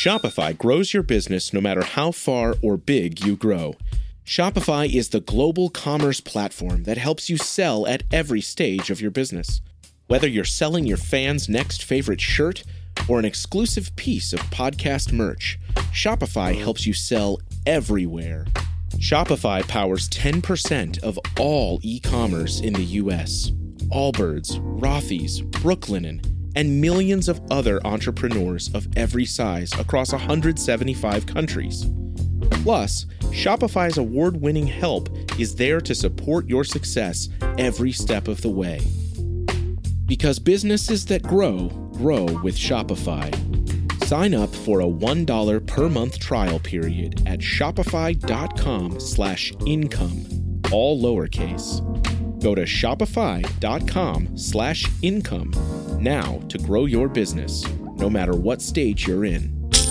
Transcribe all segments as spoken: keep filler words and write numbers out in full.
Shopify grows your business no matter how far or big you grow. Shopify is the global commerce platform that helps you sell at every stage of your business. Whether you're selling your fans' next favorite shirt or an exclusive piece of podcast merch, Shopify helps you sell everywhere. Shopify powers ten percent of all e-commerce in the U S. Allbirds, Rothy's, Brooklinen, and millions of other entrepreneurs of every size across one hundred seventy-five countries. Plus, Shopify's award-winning help is there to support your success every step of the way. Because businesses that grow, grow with Shopify. Sign up for a one dollar per month trial period at shopify.com slash income, all lowercase. Go to shopify.com slash income now to grow your business, no matter what stage you're in.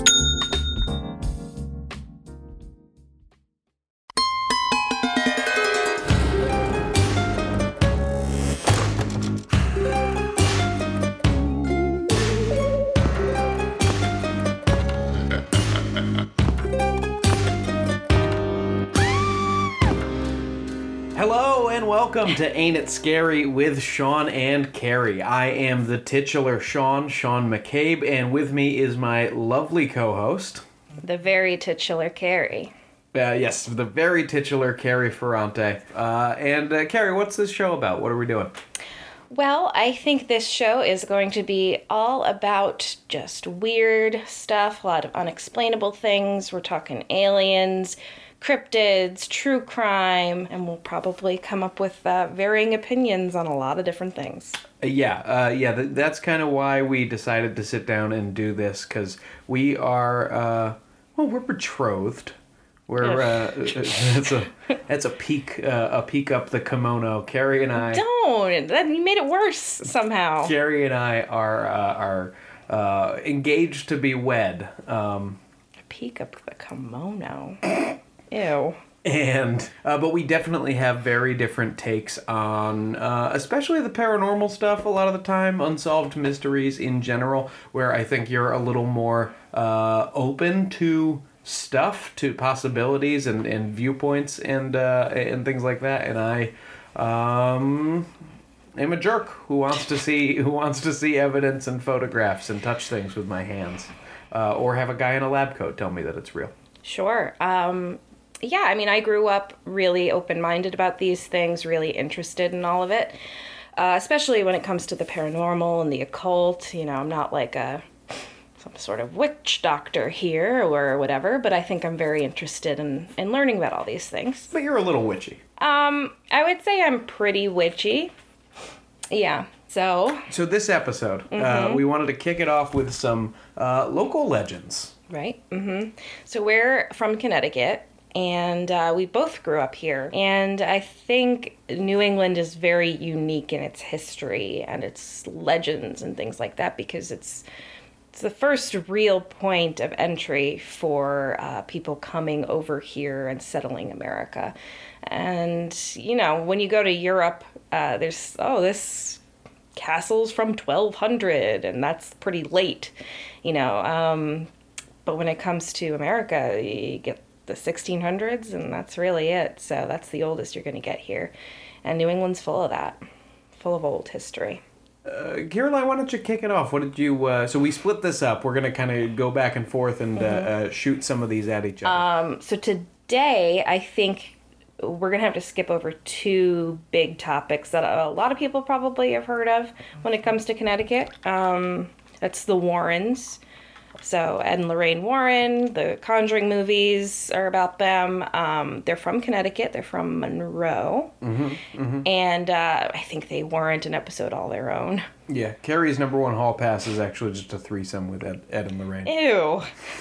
Welcome to Ain't It Scary with Sean and Carrie. I am the titular Sean, Sean McCabe, and with me is my lovely co-host, the very titular Carrie. Uh, yes, the very titular Carrie Ferrante. Uh, and uh, Carrie, what's this show about? What are we doing? Well, I think this show is going to be all about just weird stuff, a lot of unexplainable things. We're talking aliens, cryptids, true crime, and we'll probably come up with uh, varying opinions on a lot of different things. Uh, yeah, uh, yeah, th- that's kind of why we decided to sit down and do this, because we are, uh, well, we're betrothed. We're, uh, that's a that's a peek, uh, a peek up the kimono. Carrie and I... Don't! That, you made it worse, somehow. Carrie and I are, uh, are uh, engaged to be wed. Um, a peek up the kimono. Ew. And, uh, but we definitely have very different takes on, uh, especially the paranormal stuff a lot of the time, unsolved mysteries in general, where I think you're a little more uh, open to stuff, to possibilities and, and viewpoints and uh, and things like that. And I um, am a jerk who wants to see who wants to see evidence and photographs and touch things with my hands, uh, or have a guy in a lab coat tell me that it's real. Sure. Um... Yeah, I mean, I grew up really open-minded about these things, really interested in all of it, uh, especially when it comes to the paranormal and the occult. You know, I'm not like a some sort of witch doctor here or whatever, but I think I'm very interested in, in learning about all these things. But you're a little witchy. Um, I would say I'm pretty witchy. Yeah, so... So this episode, mm-hmm. uh, we wanted to kick it off with some uh, local legends. Right, mm-hmm. So we're from Connecticut. And uh, we both grew up here. And I think New England is very unique in its history and its legends and things like that, because it's it's the first real point of entry for uh, people coming over here and settling America. And, you know, when you go to Europe, uh, there's, oh, this castle's from twelve hundred, and that's pretty late, you know. Um, but when it comes to America, you get the sixteen hundreds, and that's really it. So that's the oldest you're going to get here. And New England's full of that, full of old history. Uh, Caroline, why don't you kick it off? What did you, uh, so we split this up. We're going to kind of go back and forth and mm-hmm. uh, uh, shoot some of these at each other. Um, so today, I think we're going to have to skip over two big topics that a lot of people probably have heard of when it comes to Connecticut. Um, that's the Warrens. So Ed and Lorraine Warren, the Conjuring movies are about them. Um, they're from Connecticut. They're from Monroe. Mm-hmm, mm-hmm. And uh, I think they warrant an episode all their own. Yeah, Carrie's number one hall pass is actually just a threesome with Ed, Ed and Lorraine. Ew.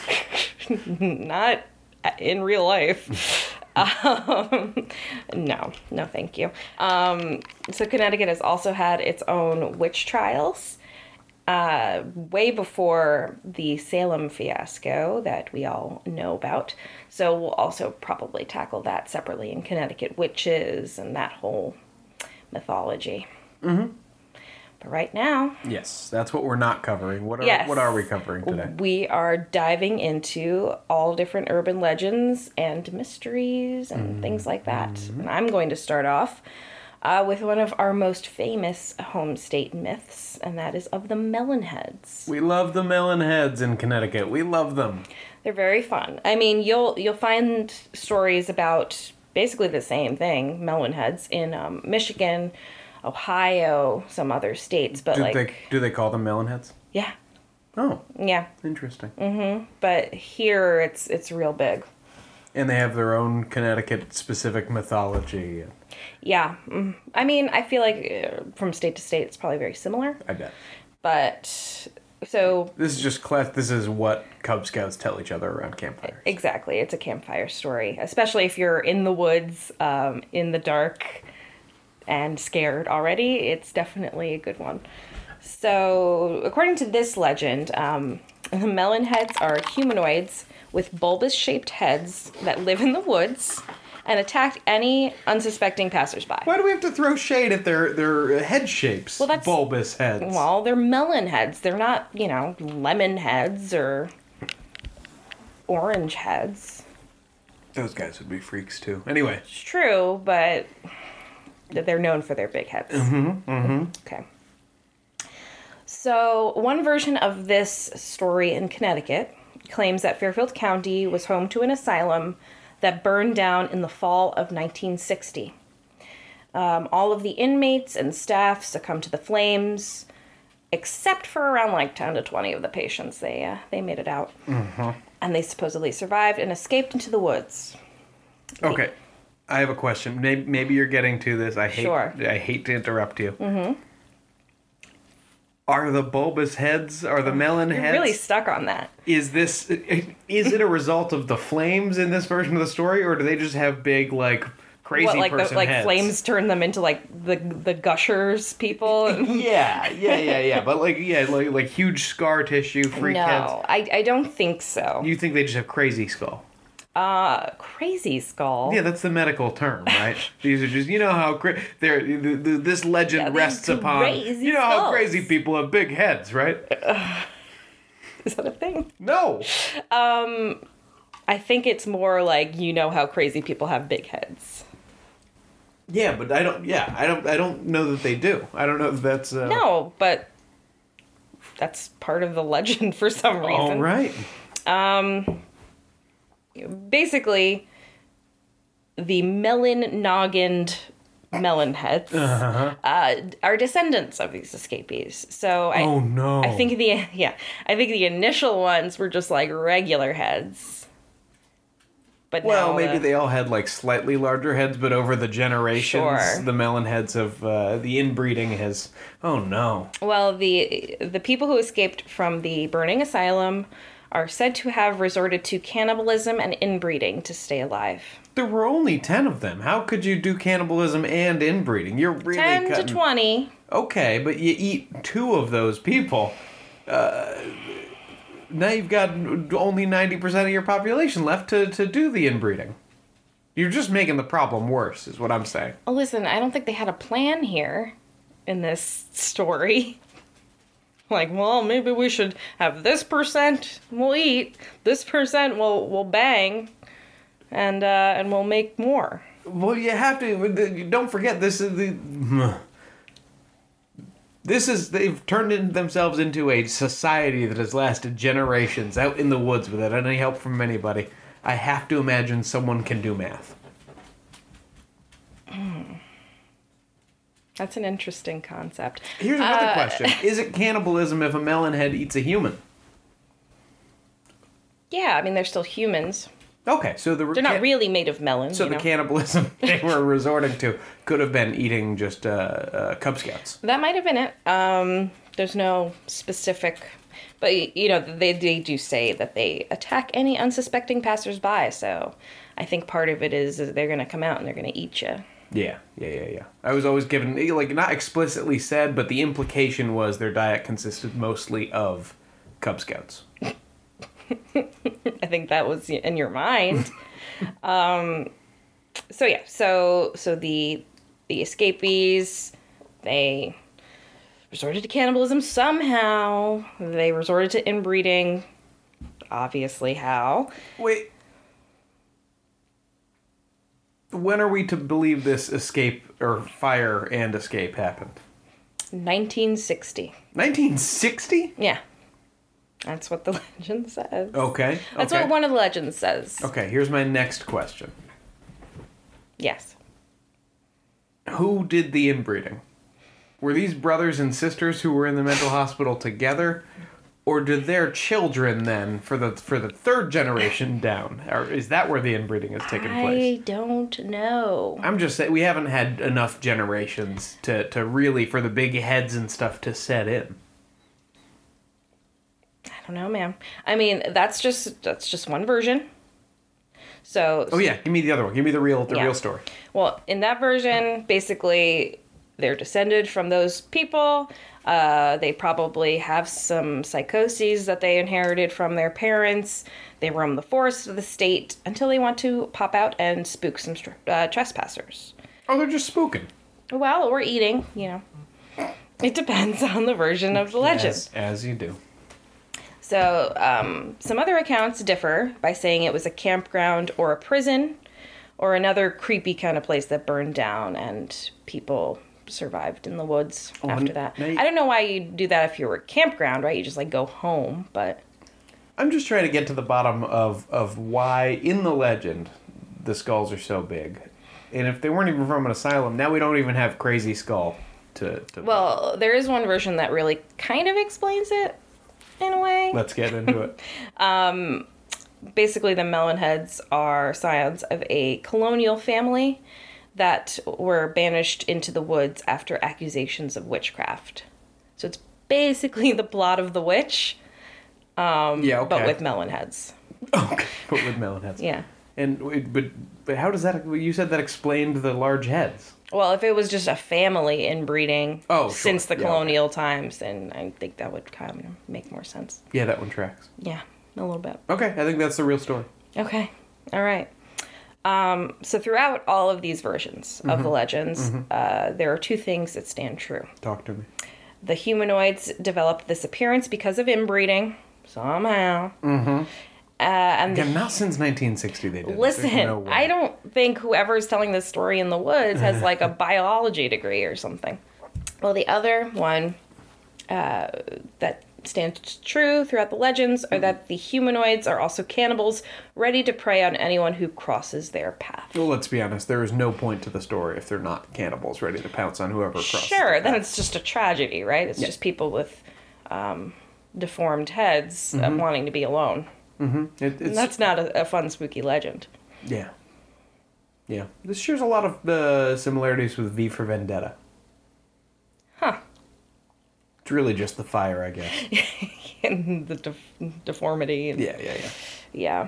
Not in real life. um, no, no thank you. Um, so Connecticut has also had its own witch trials. Uh, way before the Salem fiasco that we all know about. So we'll also probably tackle that separately in Connecticut witches and that whole mythology. Mm-hmm. But right now, Yes, that's what we're not covering. What are Yes. what are we covering today? we are diving into all different urban legends and mysteries and things like that. And I'm going to start off uh, with one of our most famous home state myths, and that is of the Melonheads. We love the melon heads in Connecticut. We love them. They're very fun. I mean, you'll you'll find stories about basically the same thing, Melonheads, in um, Michigan, Ohio, some other states, but Do like they do they call them melon heads? yeah, Oh, yeah. interesting. But here it's it's real big. And they have their own Connecticut specific mythology. Yeah. mm. I mean, I feel like uh, from state to state it's probably very similar, I bet. but so This is just class. This is what Cub Scouts tell each other around campfires. exactly, it's a campfire story, especially if you're in the woods, um, in the dark, and scared already. It's definitely a good one. So, according to this legend, um, the Melonheads are humanoids with bulbous-shaped heads that live in the woods and attack any unsuspecting passersby. Why do we have to throw shade at their their head shapes? Well, that's- bulbous heads. Well, they're melon heads. They're not, you know, lemon heads or orange heads. Those guys would be freaks too. Anyway, It's true, but they're known for their big heads. Mm-hmm, mm-hmm. Okay. So, one version of this story in Connecticut claims that Fairfield County was home to an asylum that burned down in the fall of nineteen sixty. Um, all of the inmates and staff succumbed to the flames, except for around like ten to twenty of the patients. They uh, they made it out, mm-hmm. and they supposedly survived and escaped into the woods. okay. I have a question. Maybe, maybe you're getting to this. I hate. Sure. I hate to interrupt you. Mm-hmm. Are the bulbous heads? Are the melon You're heads? really stuck on that. Is this? Is it a result of the flames in this version of the story, or do they just have big like crazy What, like the, person like heads? flames turn them into like the the gushers people? Yeah, yeah, yeah, yeah. But like, yeah, like like huge scar tissue, freak heads. No, I, I don't think so. You think they just have crazy skull? Uh, crazy skull. Yeah, that's the medical term, right? These are just, you know how cra- they're, the, the, this legend Yeah, they're rests upon, crazy you know how skulls. crazy people have big heads, right? Is that a thing? No. I think it's more like you know how crazy people have big heads. Yeah, but I don't. Yeah, I don't. I don't know that they do. I don't know if that's. Uh, No, but that's part of the legend for some reason. All right. Basically, the melon-noggined melon heads Uh-huh. uh, are descendants of these escapees. So I, Oh no. I think the yeah, I think the initial ones were just like regular heads. But Well, now maybe the- they all had like slightly larger heads, but over the generations, Sure. the melon heads of uh, the inbreeding has. Oh no. Well, the the people who escaped from the burning asylum are said to have resorted to cannibalism and inbreeding to stay alive. There were only ten of them. How could you do cannibalism and inbreeding? You're really Ten cutting... to twenty. Okay, but you eat two of those people. Uh, now you've got only ninety percent of your population left to, to do the inbreeding. You're just making the problem worse, is what I'm saying. Oh, listen, I don't think they had a plan here in this story. Like, well, maybe we should have this percent we'll eat, this percent we'll we'll bang, and uh, and we'll make more. Well, you have to. Don't forget, this is the. This is. They've turned in themselves into a society that has lasted generations out in the woods without any help from anybody. I have to imagine someone can do math. That's an interesting concept. Here's another Uh, question. Is it cannibalism if a melon head eats a human? Yeah, I mean, they're still humans. Okay, so the They're not really made of melon. So you the know? cannibalism they were resorting to could have been eating just uh, uh, Cub Scouts. That might have been it. Um, there's no specific, but you know, they they do say that they attack any unsuspecting passersby. So I think part of it is, is they're going to come out and they're going to eat you. Yeah, yeah, yeah, yeah. I was always given, like, not explicitly said, but the implication was their diet consisted mostly of Cub Scouts. I think that was in your mind. um, so yeah, so so the the escapees, they resorted to cannibalism somehow. They resorted to inbreeding. Obviously, how? Wait. When are we to believe this escape, or fire and escape happened? nineteen sixty. nineteen sixty? Yeah. That's what the legend says. Okay. That's okay. what one of the legends says. Okay, here's my next question. Yes. Who did the inbreeding? Were these brothers and sisters who were in the mental hospital together? Or did their children then, for the for the third generation down, or is that where the inbreeding has taken I place? I don't know. I'm just saying, we haven't had enough generations to, to really, for the big heads and stuff to set in. I don't know, man. I mean, that's just that's just one version. So. Oh yeah, give me the other one. Give me the real the Yeah. real story. Well, in that version, basically, they're descended from those people. Uh, they probably have some psychoses that they inherited from their parents. They roam the forests of the state until they want to pop out and spook some str- uh, trespassers. Oh, they're just spooking. Well, or eating, you know. It depends on the version of the legend. As, as you do. So, um, some other accounts differ by saying it was a campground or a prison or another creepy kind of place that burned down and people survived in the woods Oh, after and that. they- I don't know why you do that if you were a campground, right? You just like go home, but I'm just trying to get to the bottom of, of why, in the legend, the skulls are so big. And if they weren't even from an asylum, now we don't even have Crazy Skull to... to well, there is one version that really kind of explains it in a way. Let's get into it. Basically, the Melonheads are scions of a colonial family that were banished into the woods after accusations of witchcraft. So it's basically the plot of The Witch, um, Yeah, okay. but with melon heads. Okay, but with melon heads. Yeah. And wait, but but how does that? You said that explained the large heads. Well, if it was just a family inbreeding Oh, sure. since the Yeah, colonial times, then I think that would kind of make more sense. Yeah, that one tracks. Yeah, a little bit. Okay, I think that's the real story. Okay. All right. Um, so throughout all of these versions of Mm-hmm. the legends, uh, there are two things that stand true. Talk to me. The humanoids developed this appearance because of inbreeding, somehow. Mm-hmm. Uh, and Again, not since nineteen sixty they did. listen, There's no way. I don't think whoever's telling this story in the woods has like a biology degree or something. Well, the other one uh, that stands true throughout the legends are that the humanoids are also cannibals, ready to prey on anyone who crosses their path. Well, let's be honest. There is no point to the story if they're not cannibals ready to pounce on whoever crosses. Sure, the then path. it's just a tragedy, right? It's Yeah. just people with um, deformed heads uh, Mm-hmm. wanting to be alone. It, it's, And that's not a, a fun, spooky legend. yeah, yeah. This shares a lot of uh, similarities with V for Vendetta. Huh. It's really just the fire, I guess. And the def- deformity. And, Yeah, yeah, yeah. Yeah.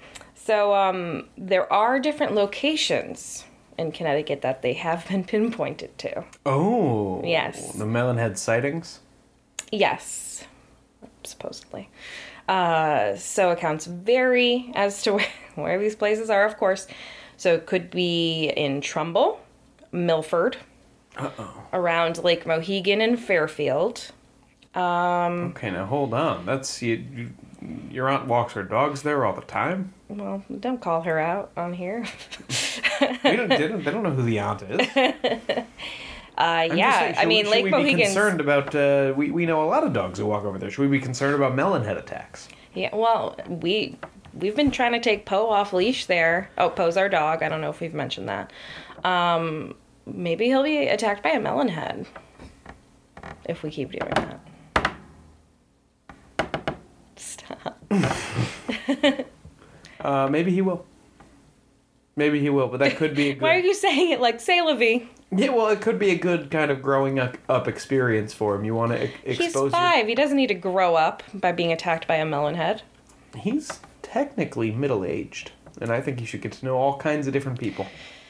So um, there are different locations in Connecticut that they have been pinpointed to. Oh. Yes. The Melonhead sightings. Yes, supposedly. Uh, so accounts vary as to where, where these places are, of course. So it could be in Trumbull, Milford, Uh-oh. around Lake Mohegan and Fairfield. Okay, now hold on. That's you, you. Your aunt walks her dogs there all the time. Well, don't call her out on here. We don't, they, don't, they don't know who the aunt is. Uh, I'm just yeah, saying, I should mean, we, Lake should we be Mohegan's... concerned about? Uh, we we know a lot of dogs who walk over there. Should we be concerned about Melonhead attacks? Yeah, well, we we've been trying to take Poe off leash there. Oh, Poe's our dog. I don't know if we've mentioned that. Um, maybe he'll be attacked by a melonhead if we keep doing that. Stop. Uh, maybe he will. Maybe he will, but that could be a good. Why are you saying it like C'est la vie? Yeah, well, it could be a good kind of growing up, up experience for him. You want to e- He's expose. five. He doesn't need to grow up by being attacked by a melonhead. Your... He's technically middle aged, and I think you should get to know all kinds of different people.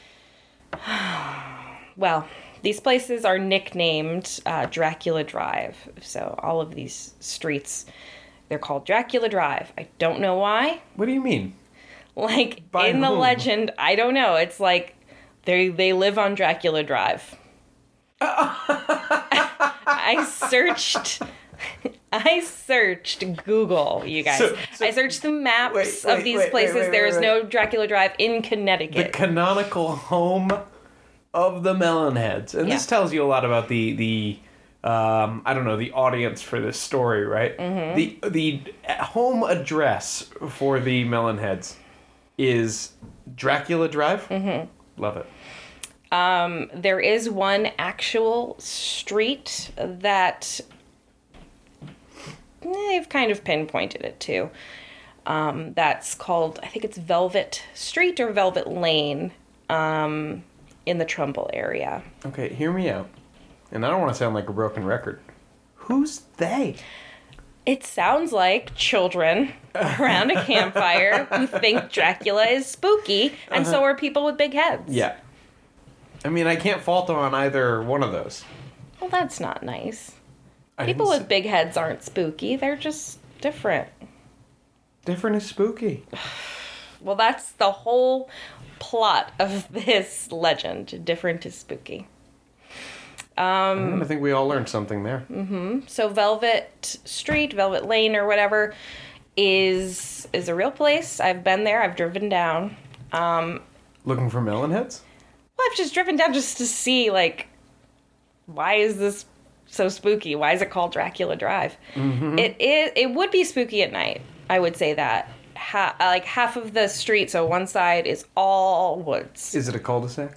Well, these places are nicknamed uh, Dracula Drive. So all of these streets, they're called Dracula Drive. I don't know why. What do you mean? Like, By in the whom? legend, I don't know. It's like they they live on Dracula Drive. I I searched. I searched Google, you guys. So- so- I searched the maps Wait, wait, of these wait, wait, places. wait, there wait, is wait. no Dracula Drive in The Connecticut. canonical home of the Melonheads. And this Yeah. tells you a lot about the, the um, I don't know, the audience for this story, right? Mm-hmm. The, the home address for the Melonheads is Dracula Drive. Mm-hmm. Love it. Um, there is one actual street that they've kind of pinpointed it to. Um, that's called, I think it's Velvet Street or Velvet Lane, um, in the Trumbull area. Okay, hear me out. And I don't want to sound like a broken record. Who's they? It sounds like children around a campfire who think Dracula is spooky, and so are people with big heads. Yeah. I mean, I can't fault them on either one of those. Well, that's not nice. I People didn't with s- big heads aren't spooky. They're just different. Different is spooky. Well, that's the whole plot of this legend. Different is spooky. I think we all learned something there. So Velvet Street, Velvet Lane, or whatever, is is a real place. I've been there. I've driven down. Um, Looking for Melonheads? well, I've just driven down just to see, like, why is this so spooky? Why is it called Dracula Drive? It is. It would be spooky at night. I would say that. Ha- like half of the street, so one side is all woods. Is it a cul-de-sac?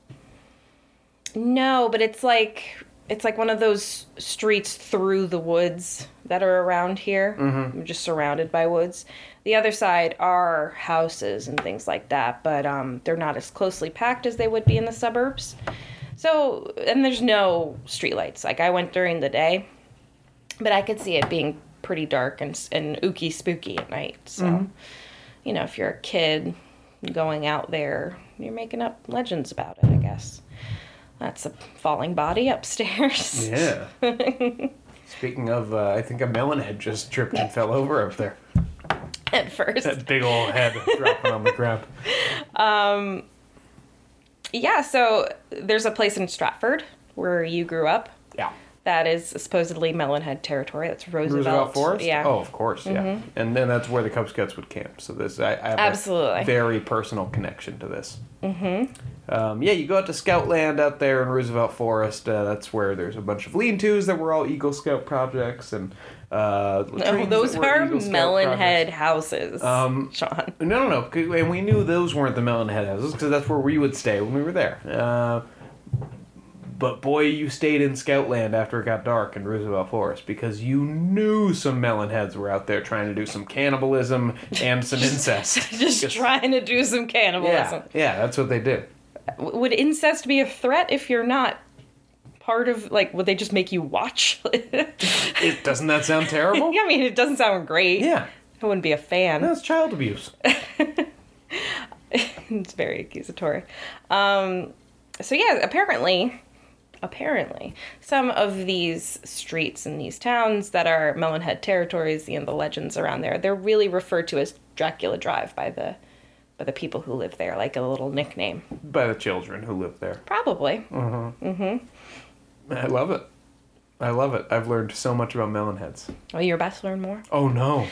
No, but it's like it's like one of those streets through the woods that are around here. Mm-hmm. Just surrounded by woods. The other side are houses and things like that, but um, they're not as closely packed as they would be in the suburbs. So, and there's no streetlights. Like I went during the day, but I could see it being pretty dark and and ooky spooky at night. So, Mm-hmm. you know, if you're a kid going out there, you're making up legends about it, I guess. That's a falling body upstairs. Yeah. Speaking of, uh, I think a melonhead just tripped and fell over up there. At first. That big old head dropping on the ground. Yeah, so there's a place in Stratford where you grew up Yeah. that is supposedly Melonhead territory. That's Roosevelt. Roosevelt Forest? Yeah. Oh, of course, yeah. And then that's where the Cub Scouts would camp. So this, I, I have Absolutely. a very personal connection to this. Mm-hmm. Um, yeah, you go out to Scoutland out there in Roosevelt Forest. Uh, that's where there's a bunch of lean-tos that were all Eagle Scout projects, and uh, No, latrines those that were are Eagle Scout Melonhead projects. houses, Um, Sean. No, no, no. 'cause- And we knew those weren't the Melonhead houses because that's where we would stay when we were there. Uh, but boy, you stayed in Scoutland after it got dark in Roosevelt Forest because you knew some Melonheads were out there trying to do some cannibalism and some incest. Just 'Cause- trying to do some cannibalism. Yeah, yeah, that's what they did. W- Would incest be a threat if you're not part of, like, would they just make you watch? It doesn't that sound terrible? I mean, it doesn't sound great. Yeah, I wouldn't be a fan. that's child abuse. It's very accusatory. Um, so yeah, apparently, apparently, some of these streets in these towns that are Melonhead territories, you know, the legends around there, they're really referred to as Dracula Drive by the by the people who live there, like a little nickname. By the children who live there. Probably. I love it. I love it. I've learned so much about Melonheads. Oh, you're about to learn more. Oh no.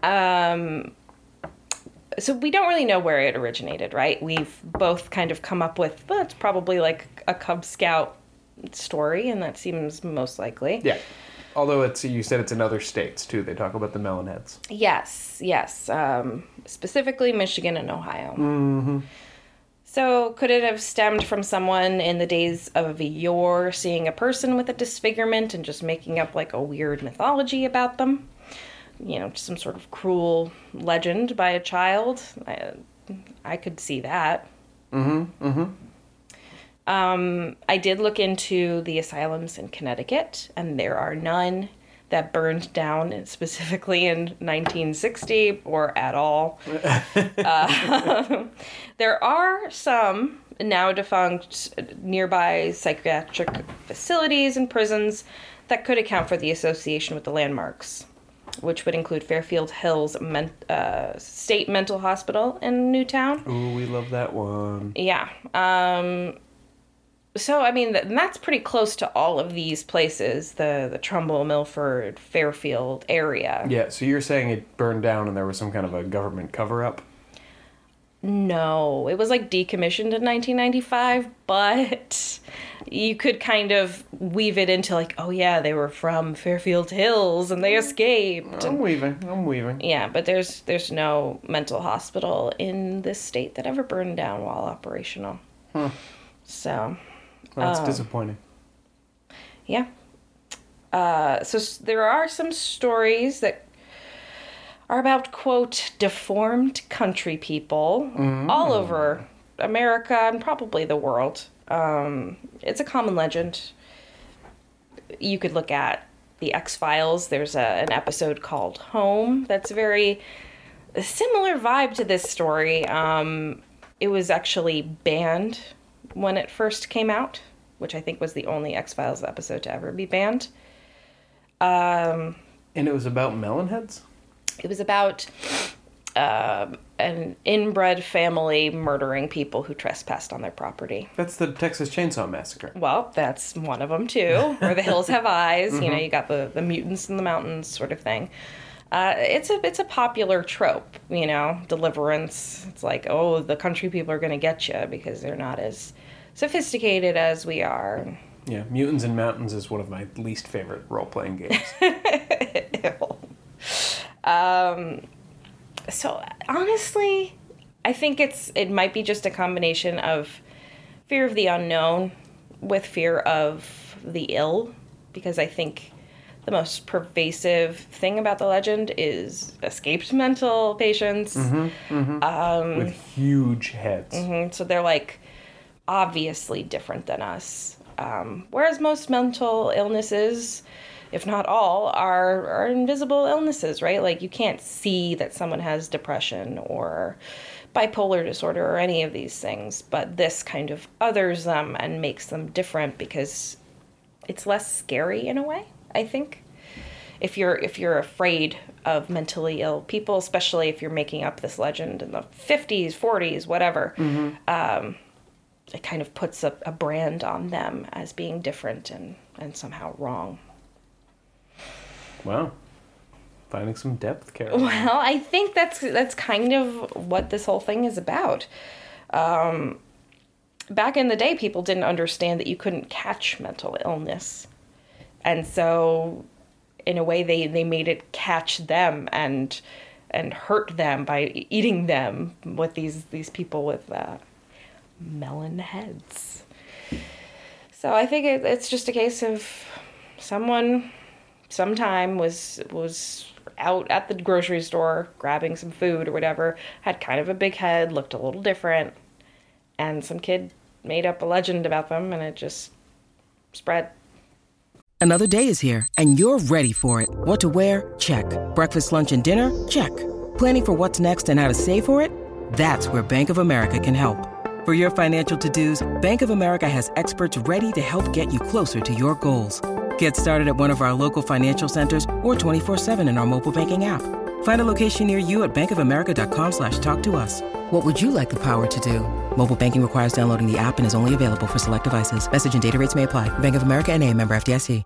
So we don't really know where it originated, right? We've both kind of come up with, well, it's probably like a Cub Scout story, and that seems most likely. Yeah. Although it's you said it's in other states too. They talk about the Melonheads. Yes, yes. Um, specifically Michigan and Ohio. Mm-hmm. So could it have stemmed from someone in the days of yore seeing a person with a disfigurement and just making up like a weird mythology about them? You know, some sort of cruel legend by a child. I, I could see that. Mm-hmm, mm-hmm. Um, I did look into the asylums in Connecticut, and there are none that burned down specifically in nineteen sixty or at all. uh, there are some now defunct nearby psychiatric facilities and prisons that could account for the association with the landmarks, which would include Fairfield Hills Men- uh, State Mental Hospital in Newtown. Ooh, we love that one. Yeah. Um, So, I mean, th- that's pretty close to all of these places, the, the Trumbull, Milford, Fairfield area. Yeah, so you're saying it burned down and there was some kind of a government cover-up? No, it was like decommissioned in nineteen ninety-five, but you could kind of weave it into like, oh yeah, they were from Fairfield Hills and they escaped. I'm weaving, I'm weaving. Yeah, but there's there's no mental hospital in this state that ever burned down while operational. Huh. So, Well, that's um, disappointing. yeah. Uh, so s- there are some stories that are about, quote, deformed country people all over America and probably the world. Um, it's a common legend. You could look at the X-Files. There's a, an episode called Home that's very a similar vibe to this story. Um, it was actually banned when it first came out, which I think was the only X-Files episode to ever be banned. Um, And it was about melon heads? it was about uh, an inbred family murdering people who trespassed on their property. That's the Texas Chainsaw Massacre. Well, that's one of them too, where the hills have eyes. You know, you got the, the mutants in the mountains sort of thing. Uh, it's a it's a popular trope, you know, deliverance. It's like, oh, the country people are going to get you because they're not as sophisticated as we are. Yeah, Mutants in Mountains is one of my least favorite role-playing games. um, so honestly, I think it's it might be just a combination of fear of the unknown with fear of the ill, because I think the most pervasive thing about the legend is escaped mental patients. Mm-hmm, mm-hmm. Um, With huge heads. Mm-hmm. So they're like obviously different than us. Um, whereas most mental illnesses, if not all, are, are invisible illnesses, right? Like you can't see that someone has depression or bipolar disorder or any of these things, but this kind of others them and makes them different because it's less scary in a way, I think. If you're if you're afraid of mentally ill people, especially if you're making up this legend in the fifties, forties, whatever, Mm-hmm. um, it kind of puts a, a brand on them as being different and, and somehow wrong. Wow. Finding some depth, Caroline. Well, I think that's that's kind of what this whole thing is about. Um, back in the day, people didn't understand that you couldn't catch mental illness. And so, in a way, they, they made it catch them and and hurt them by eating them with these, these people with uh, melon heads. So I think it, it's just a case of someone sometime was was out at the grocery store grabbing some food or whatever, had kind of a big head, looked a little different, and some kid made up a legend about them and it just spread. Another day is here, and you're ready for it. What to wear? Check. Breakfast, lunch, and dinner? Check. Planning for what's next and how to save for it? That's where Bank of America can help. For your financial to-dos, Bank of America has experts ready to help get you closer to your goals. Get started at one of our local financial centers or twenty-four seven in our mobile banking app. Find a location near you at bankofamerica.com slash talk to us. What would you like the power to do? Mobile banking requires downloading the app and is only available for select devices. Message and data rates may apply. Bank of America N A, member F D I C.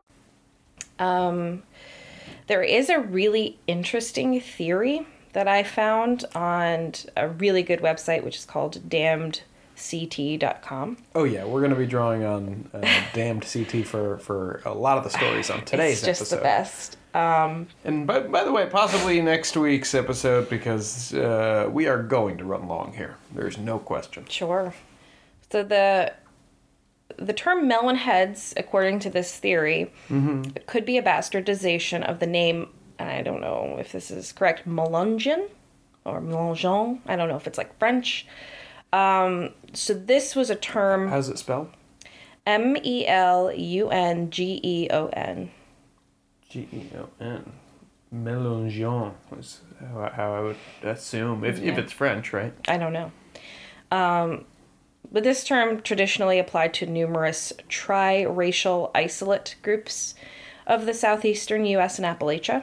Um, there is a really interesting theory that I found on a really good website, which is called damned c t dot com. Oh yeah, we're going to be drawing on uh, Damned C T for, for a lot of the stories on today's It's just episode. the best. Um, And by, by the way, possibly next week's episode, because uh, we are going to run long here. There's no question. Sure. So the the term melon heads, according to this theory, Mm-hmm. could be a bastardization of the name, and I don't know if this is correct, Melungeon or Melungeon. I don't know if it's like French. Um, so this was a term How's it spelled? M E L U N G E O N. G E O N. Mélangeon is how, how I would assume, if, if Yeah. it's French, right? I don't know. Um, but this term traditionally applied to numerous tri-racial isolate groups of the southeastern U S and Appalachia.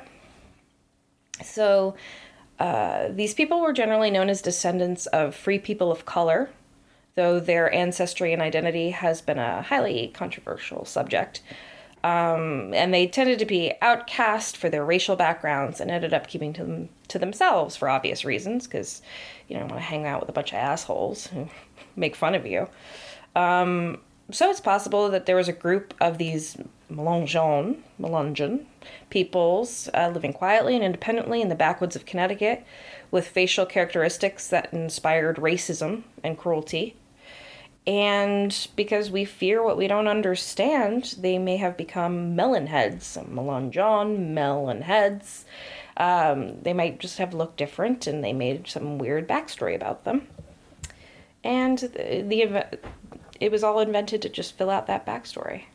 So uh, these people were generally known as descendants of free people of color though their ancestry and identity has been a highly controversial subject. Um, and they tended to be outcast for their racial backgrounds and ended up keeping to them to themselves for obvious reasons, because you don't want to hang out with a bunch of assholes who make fun of you. Um, so it's possible that there was a group of these Melangeon, Melangeon peoples uh, living quietly and independently in the backwoods of Connecticut with facial characteristics that inspired racism and cruelty. And because we fear what we don't understand, they may have become melonheads. Melangeon, melonheads. Um, they might just have looked different, and they made some weird backstory about them. And the, the it was all invented to just fill out that backstory.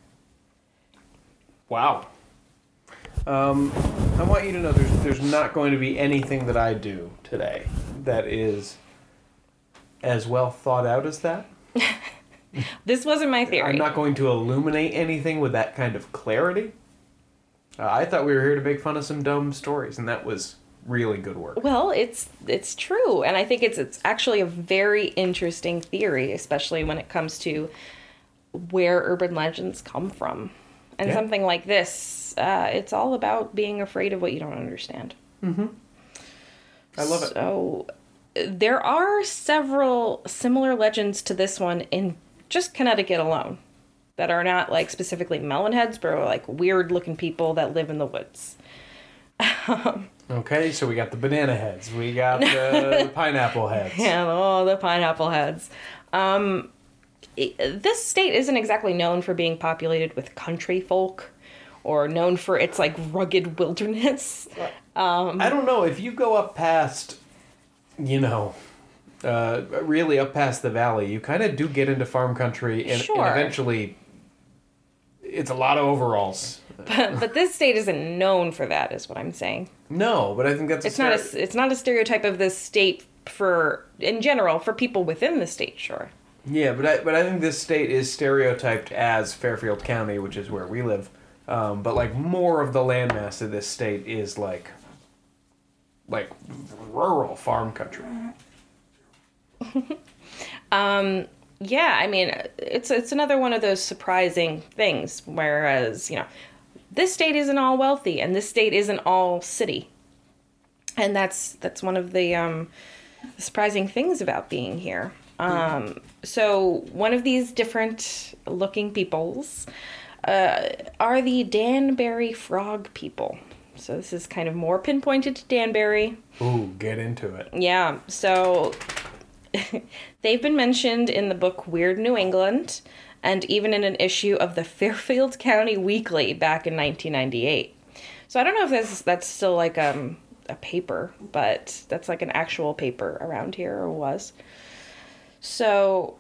Wow. Um, I want you to know there's there's not going to be anything that I do today that is as well thought out as that. This wasn't my theory. I'm not going to illuminate anything with that kind of clarity. Uh, I thought we were here to make fun of some dumb stories, and that was really good work. Well, it's it's true, and I think it's it's actually a very interesting theory, especially when it comes to where urban legends come from. And yeah. something like this, uh, it's all about being afraid of what you don't understand. Mm-hmm. I love it. So there are several similar legends to this one in just Connecticut alone that are not like specifically melonheads, but are like weird looking people that live in the woods. Okay, so we got the banana heads. We got the, the pineapple heads. Yeah, all the pineapple heads. Um, it, this state isn't exactly known for being populated with country folk or known for its like rugged wilderness. Um, I don't know. If you go up past, you know, uh, really up past the valley, you kind of do get into farm country, and, Sure. and eventually it's a lot of overalls. but, but this state isn't known for that, is what I'm saying. No, but I think that's It's a not stere- a it's not a stereotype of this state for in general for people within the state. Sure. Yeah, but I but I think this state is stereotyped as Fairfield County, which is where we live. Um, but like more of the landmass of this state is like like rural farm country. um. Yeah, I mean, it's it's another one of those surprising things. Whereas, you know, this state isn't all wealthy, and this state isn't all city, and that's that's one of the um, surprising things about being here. Um, so one of these different looking peoples uh, are the Danbury Frog people. So this is kind of more pinpointed to Danbury. Ooh, get into it. Yeah, so they've been mentioned in the book Weird New England, and even in an issue of the Fairfield County Weekly back in nineteen ninety-eight. So I don't know if that's, that's still like um, a paper, but that's like an actual paper around here, or was. So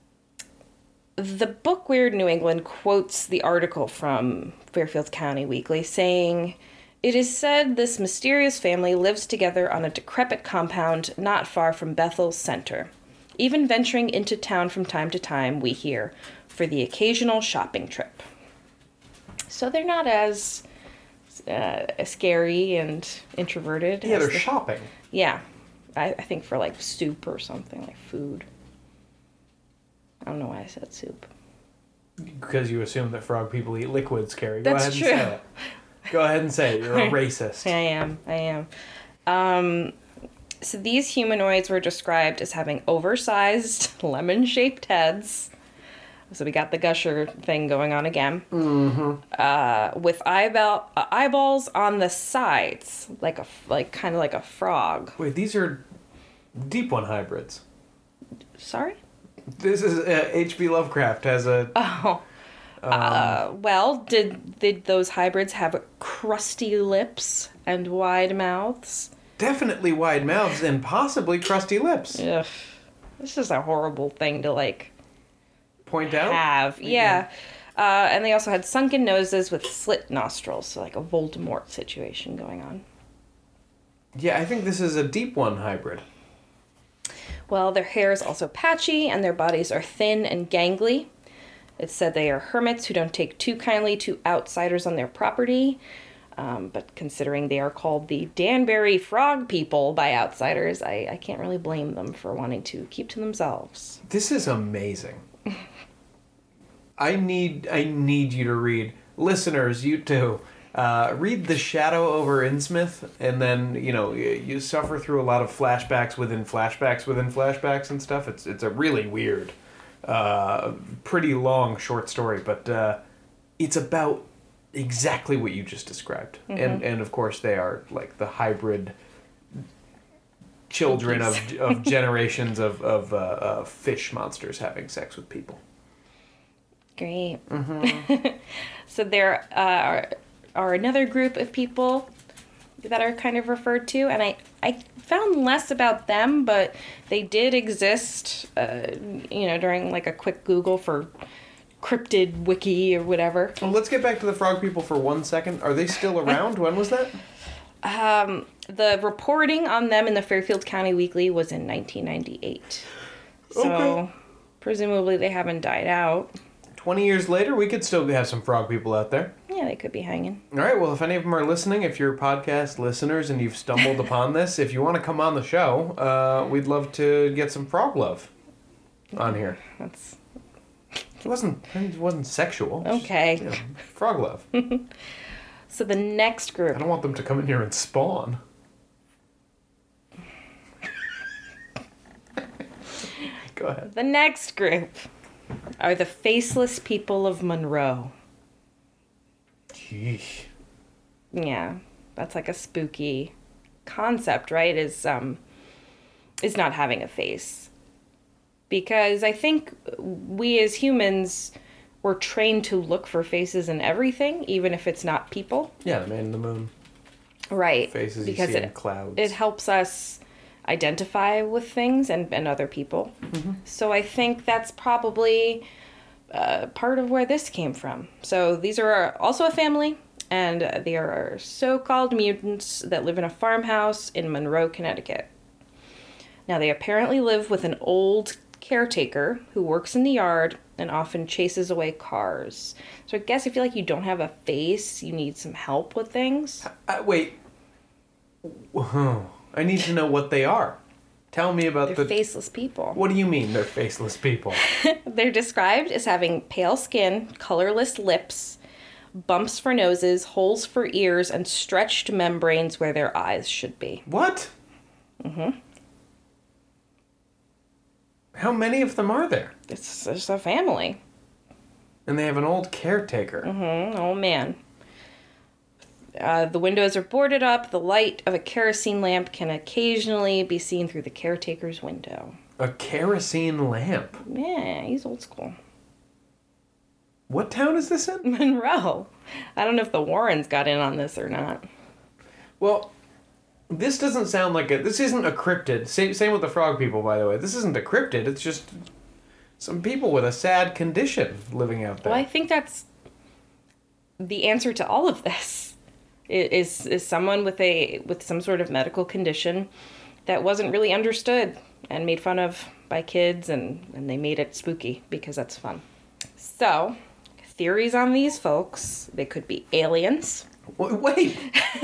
the book Weird New England quotes the article from Fairfield County Weekly saying, "It is said this mysterious family lives together on a decrepit compound not far from Bethel's center. Even venturing into town from time to time, we hear, for the occasional shopping trip." So they're not as uh, scary and introverted. Yeah, as they're the, shopping. Yeah, I, I think for like soup or something, like food. I don't know why I said soup. Because you assume that frog people eat liquids, Carrie. Go That's ahead true. and say it. Go ahead and say it. You're a racist. I am. I am. Um, so these humanoids were described as having oversized, lemon-shaped heads. So we got the gusher thing going on again. Mm-hmm. Uh, with eyeball uh, eyeballs on the sides, like a like kind of like a frog. Wait, these are Deep One hybrids. Sorry. This is uh, H P Lovecraft has a. Oh. Um, Uh, well, did did those hybrids have crusty lips and wide mouths? Definitely wide mouths and possibly crusty lips. Ugh. This is a horrible thing to, like, Point out? have. Yeah. Uh, and they also had sunken noses with slit nostrils, so like a Voldemort situation going on. Yeah, I think this is a Deep One hybrid. Well, their hair is also patchy, and their bodies are thin and gangly. It's said they are hermits who don't take too kindly to outsiders on their property. Um, but considering they are called the Danbury Frog People by outsiders, I, I can't really blame them for wanting to keep to themselves. This is amazing. I need I need you to read. Listeners, you too. Uh, read The Shadow over Innsmouth, and then, you know, you, you suffer through a lot of flashbacks within flashbacks within flashbacks and stuff. It's it's a really weird, uh, pretty long short story, but uh, it's about exactly what you just described. Mm-hmm. And, and of course, they are like the hybrid children of, of generations of, of uh, uh, fish monsters having sex with people. Great. Mm-hmm. So there uh, are, are another group of people that are kind of referred to, and I, I found less about them, but they did exist, uh, you know, during like a quick Google for cryptid wiki or whatever. Well, let's get back to the frog people for one second. Are they still around? When was that? Um, the reporting on them in the Fairfield County Weekly was in nineteen ninety-eight. So okay. Presumably they haven't died out. twenty years later, we could still have some frog people out there. Yeah, they could be hanging. All right, well, if any of them are listening, if you're podcast listeners and you've stumbled upon this, if you want to come on the show, uh, we'd love to get some frog love on here. That's... It wasn't, it wasn't sexual. Okay. You know, frog love. So the next group... I don't want them to come in here and spawn. Go ahead. The next group are the Faceless People of Monroe. Yeesh. Yeah, that's like a spooky concept, right? Is um, is not having a face. Because I think we as humans were trained to look for faces in everything, even if it's not people. Yeah, the man in the moon. Right. Faces because you see it, in clouds. It helps us identify with things and, and other people. Mm-hmm. So I think that's probably uh, part of where this came from. So these are also a family, and they are so-called mutants that live in a farmhouse in Monroe, Connecticut. Now, they apparently live with an old caretaker who works in the yard and often chases away cars. So I guess I feel like you don't have a face, you need some help with things. Uh, wait. I need to know what they are. Tell me about They're the... faceless people. What do you mean they're faceless people? They're described as having pale skin, colorless lips, bumps for noses, holes for ears, and stretched membranes where their eyes should be. What? Mm-hmm. How many of them are there? It's just a family. And they have an old caretaker. Mm-hmm. Oh, man. Uh, the windows are boarded up. The light of a kerosene lamp can occasionally be seen through the caretaker's window. A kerosene lamp? Yeah, he's old school. What town is this in? Monroe. I don't know if the Warrens got in on this or not. Well, this doesn't sound like a... This isn't a cryptid. Same, same with the frog people, by the way. This isn't a cryptid. It's just some people with a sad condition living out there. Well, I think that's the answer to all of this. Is is someone with a with some sort of medical condition that wasn't really understood and made fun of by kids, and, and they made it spooky because that's fun. So, theories on these folks: they could be aliens. Wait.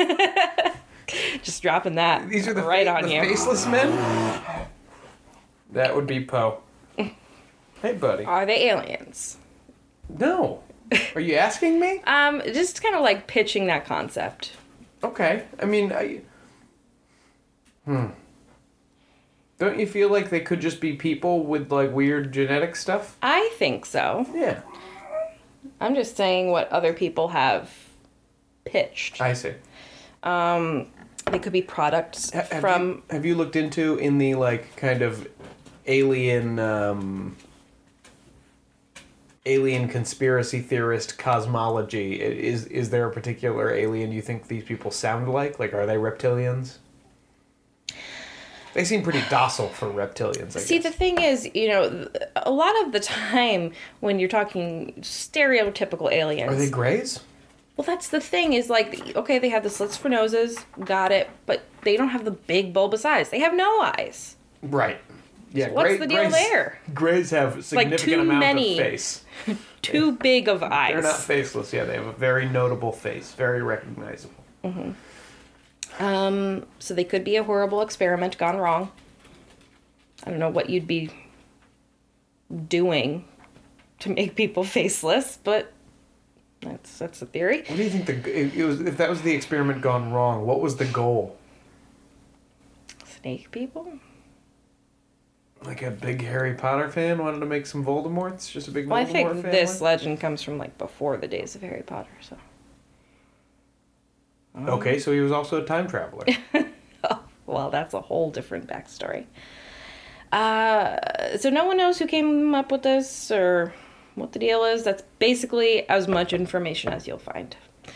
Just dropping that. These are the right fa- on the you. faceless men. That would be Poe. Hey, buddy. Are they aliens? No. Are you asking me? Um, just kind of like pitching that concept. Okay. I mean, I... Hmm. Don't you feel like they could just be people with, like, weird genetic stuff? I think so. Yeah. I'm just saying what other people have pitched. I see. Um, they could be products Ha- have from... You, have you looked into, in the, like, kind of alien, um... alien conspiracy theorist cosmology, is is there a particular alien you think these people sound like? Like, are they reptilians? They seem pretty docile for reptilians, I See, guess. the thing is, you know, a lot of the time when you're talking stereotypical aliens... Are they greys? Well, that's the thing, is like, okay, they have the slits for noses, got it, but they don't have the big bulbous eyes. They have no eyes. Right. Yeah, So what's gray- the deal greys, there? Greys have significant too amount many. of face. Too big of eyes. They're not faceless, yeah, they have a very notable face, very recognizable. Mm-hmm. Um, so they could be a horrible experiment gone wrong. I don't know what you'd be doing to make people faceless, but that's that's a theory. What do you think the it, it was if that was the experiment gone wrong? What was the goal? Snake people? Like a big Harry Potter fan wanted to make some Voldemorts? Just a big Well, Voldemort I think family? this legend comes from like before the days of Harry Potter, so. Um, Okay, so he was also a time traveler. oh, well, that's a whole different backstory. Uh, so no one knows who came up with this or what the deal is. That's basically as much information as you'll find.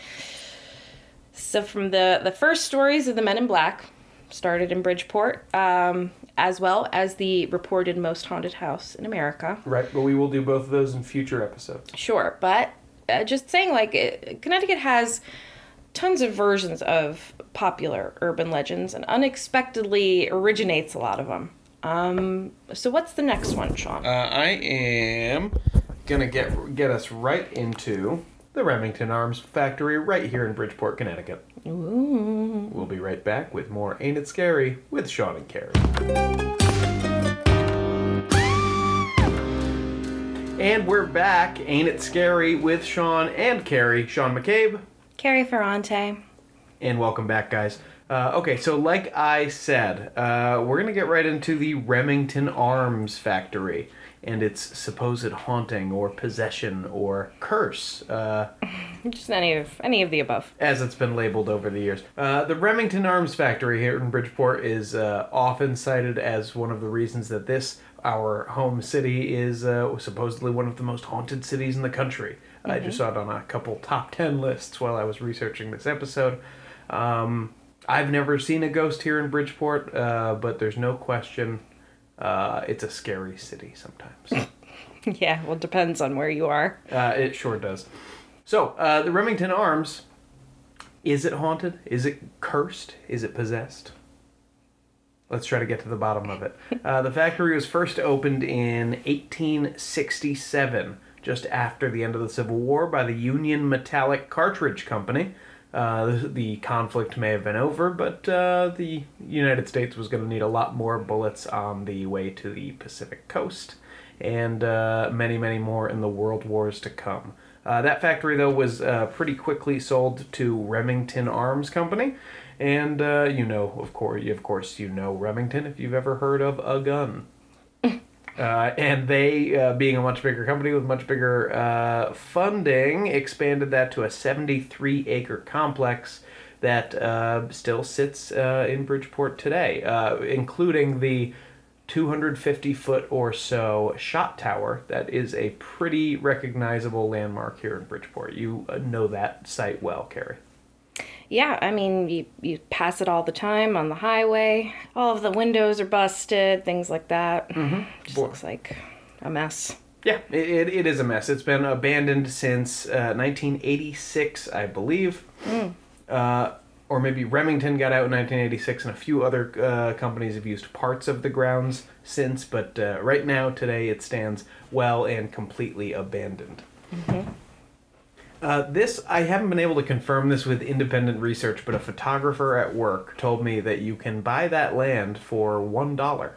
So from the, the first stories of the Men in Black started in Bridgeport, um, as well as the reported most haunted house in America. Right, but we will do both of those in future episodes. Sure, but uh, just saying, like, it, Connecticut has tons of versions of popular urban legends and unexpectedly originates a lot of them. Um, so what's the next one, Sean? Uh, I am gonna get get us right into the Remington Arms Factory right here in Bridgeport, Connecticut. Ooh. We'll be right back with more Ain't It Scary with Sean and Carrie. And we're back, Ain't It Scary with Sean and Carrie. Sean McCabe. Carrie Ferrante. And welcome back, guys. Uh, okay, so like I said, uh, we're going to get right into the Remington Arms Factory and its supposed haunting or possession or curse, uh, Just any of any of the above. as it's been labeled over the years. Uh, the Remington Arms Factory here in Bridgeport is uh, often cited as one of the reasons that this, our home city, is uh, supposedly one of the most haunted cities in the country. Mm-hmm. I just saw it on a couple top ten lists while I was researching this episode. Um... I've never seen a ghost here in Bridgeport, uh, but there's no question uh, it's a scary city sometimes. Yeah, well, it depends on where you are. Uh, it sure does. So, uh, the Remington Arms, is it haunted? Is it cursed? Is it possessed? Let's try to get to the bottom of it. Uh, the factory was first opened in eighteen sixty-seven, just after the end of the Civil War, by the Union Metallic Cartridge Company. Uh, the, the conflict may have been over, but uh, the United States was going to need a lot more bullets on the way to the Pacific coast, and uh, many, many more in the world wars to come. Uh, that factory, though, was uh, pretty quickly sold to Remington Arms Company, and uh, you know, of course, of course, you know Remington if you've ever heard of a gun. Uh, and they, uh, being a much bigger company with much bigger uh, funding, expanded that to a seventy-three acre complex that uh, still sits uh, in Bridgeport today, uh, including the two hundred fifty foot or so shot tower that is a pretty recognizable landmark here in Bridgeport. You uh, know that site well, Carrie. Yeah, I mean, you, you pass it all the time on the highway. All of the windows are busted, things like that. Mm-hmm. Just Boy. looks like a mess. Yeah, it, it, it is a mess. It's been abandoned since uh, nineteen eighty-six, I believe. Mm. Uh, or maybe Remington got out in nineteen eighty-six, and a few other uh, companies have used parts of the grounds since. But uh, right now, today, it stands well and completely abandoned. Mm-hmm. Uh, this, I haven't been able to confirm this with independent research, but a photographer at work told me that you can buy that land for one dollar.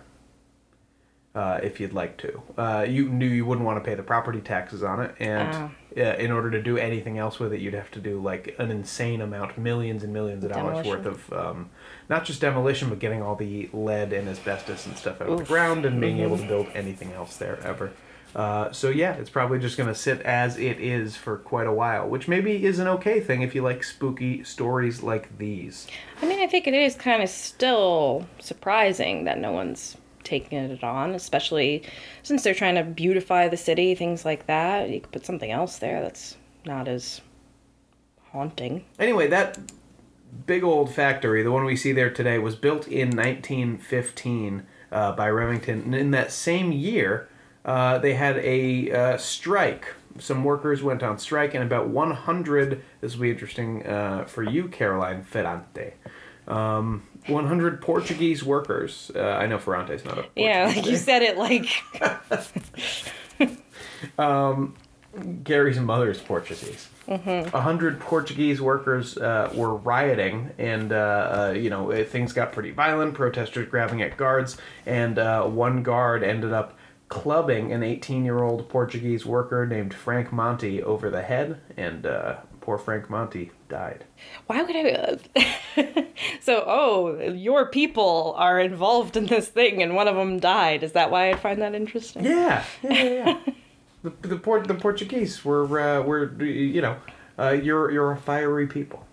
Uh, if you'd like to. Uh, you knew you wouldn't want to pay the property taxes on it, and Oh. uh, in order to do anything else with it, you'd have to do like an insane amount, millions and millions of dollars Demolition. worth of, um, not just demolition, but getting all the lead and asbestos and stuff out of the Oof. ground and being Mm-hmm. able to build anything else there ever. Uh, so yeah, it's probably just going to sit as it is for quite a while, which maybe is an okay thing if you like spooky stories like these. I mean, I think it is kind of still surprising that no one's taking it on, especially since they're trying to beautify the city, things like that. You could put something else there that's not as haunting. Anyway, that big old factory, the one we see there today, was built in nineteen fifteen uh, by Remington. And in that same year, uh, they had a uh, strike. Some workers went on strike, and about one hundred, this will be interesting uh, for you, Caroline Ferrante, um, one hundred Portuguese workers. Uh, I know Ferrante's not a Portuguese Yeah, like you name. said it like... Gary's mother's Portuguese. Mm-hmm. A hundred Portuguese workers uh, were rioting, and uh, uh, you know things got pretty violent. Protesters grabbing at guards, and uh, one guard ended up clubbing an eighteen-year-old Portuguese worker named Frank Monte over the head, and uh, poor Frank Monte died. Why would I? So, oh, your people are involved in this thing, and one of them died. Is that why I find that interesting? Yeah, yeah, yeah. yeah. the the, Port- the Portuguese were uh, were you know uh, you're you're a fiery people.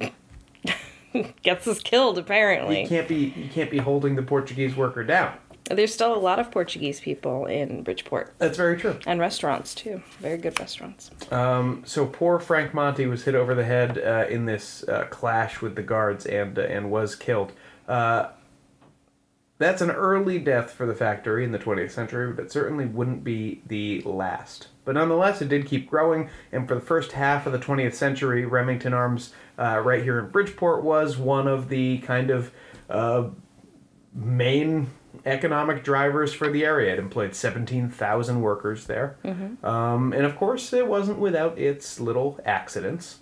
Gets us killed, apparently. You can't be you can't be holding the Portuguese worker down. There's still a lot of Portuguese people in Bridgeport. That's very true. And restaurants, too. Very good restaurants. Um, so poor Frank Monte was hit over the head uh, in this uh, clash with the guards and uh, and was killed. Uh, that's an early death for the factory in the twentieth century, but it certainly wouldn't be the last. But nonetheless, it did keep growing, and for the first half of the twentieth century, Remington Arms, uh, right here in Bridgeport, was one of the kind of uh, main economic drivers for the area. It employed seventeen thousand workers there. Mm-hmm. Um, and of course, it wasn't without its little accidents.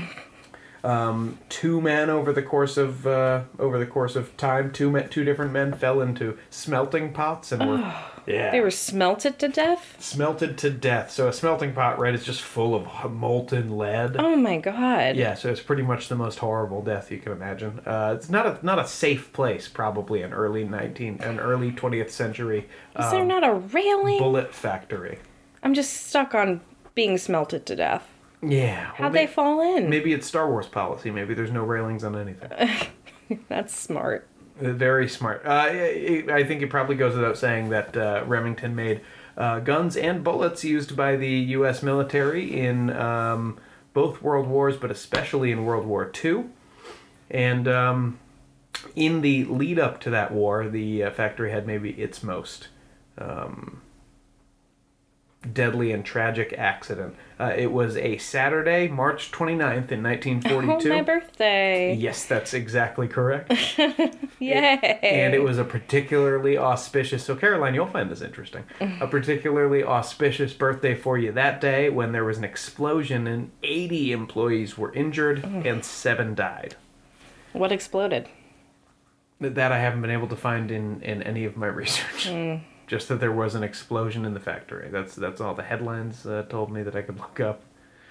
Um, two men over the course of uh, over the course of time, two men, two different men fell into smelting pots and were oh, yeah they were smelted to death. Smelted to death. So a smelting pot, right, is just full of molten lead. Oh my god. Yeah, so it's pretty much the most horrible death you can imagine. Uh, it's not a not a safe place, probably an early nineteen, an early twentieth century. Is um, there not a railing? Bullet factory. I'm just stuck on being smelted to death. Yeah. Well, How'd they, they fall in? Maybe it's Star Wars policy. Maybe there's no railings on anything. That's smart. Very smart. Uh, it, I think it probably goes without saying that uh, Remington made uh, guns and bullets used by the U S military in um, both World Wars, but especially in World War Two. And um, in the lead up to that war, the uh, factory had maybe its most um, deadly and tragic accident. Uh, it was a Saturday, March twenty-ninth in nineteen forty-two. Oh, my birthday. Yes, that's exactly correct. Yay. It, and it was a particularly auspicious, so Caroline, you'll find this interesting, a particularly auspicious birthday for you that day when there was an explosion and eighty employees were injured and seven died. What exploded? That I haven't been able to find in, in any of my research. Mm. Just that there was an explosion in the factory. That's that's all the headlines uh, told me that I could look up.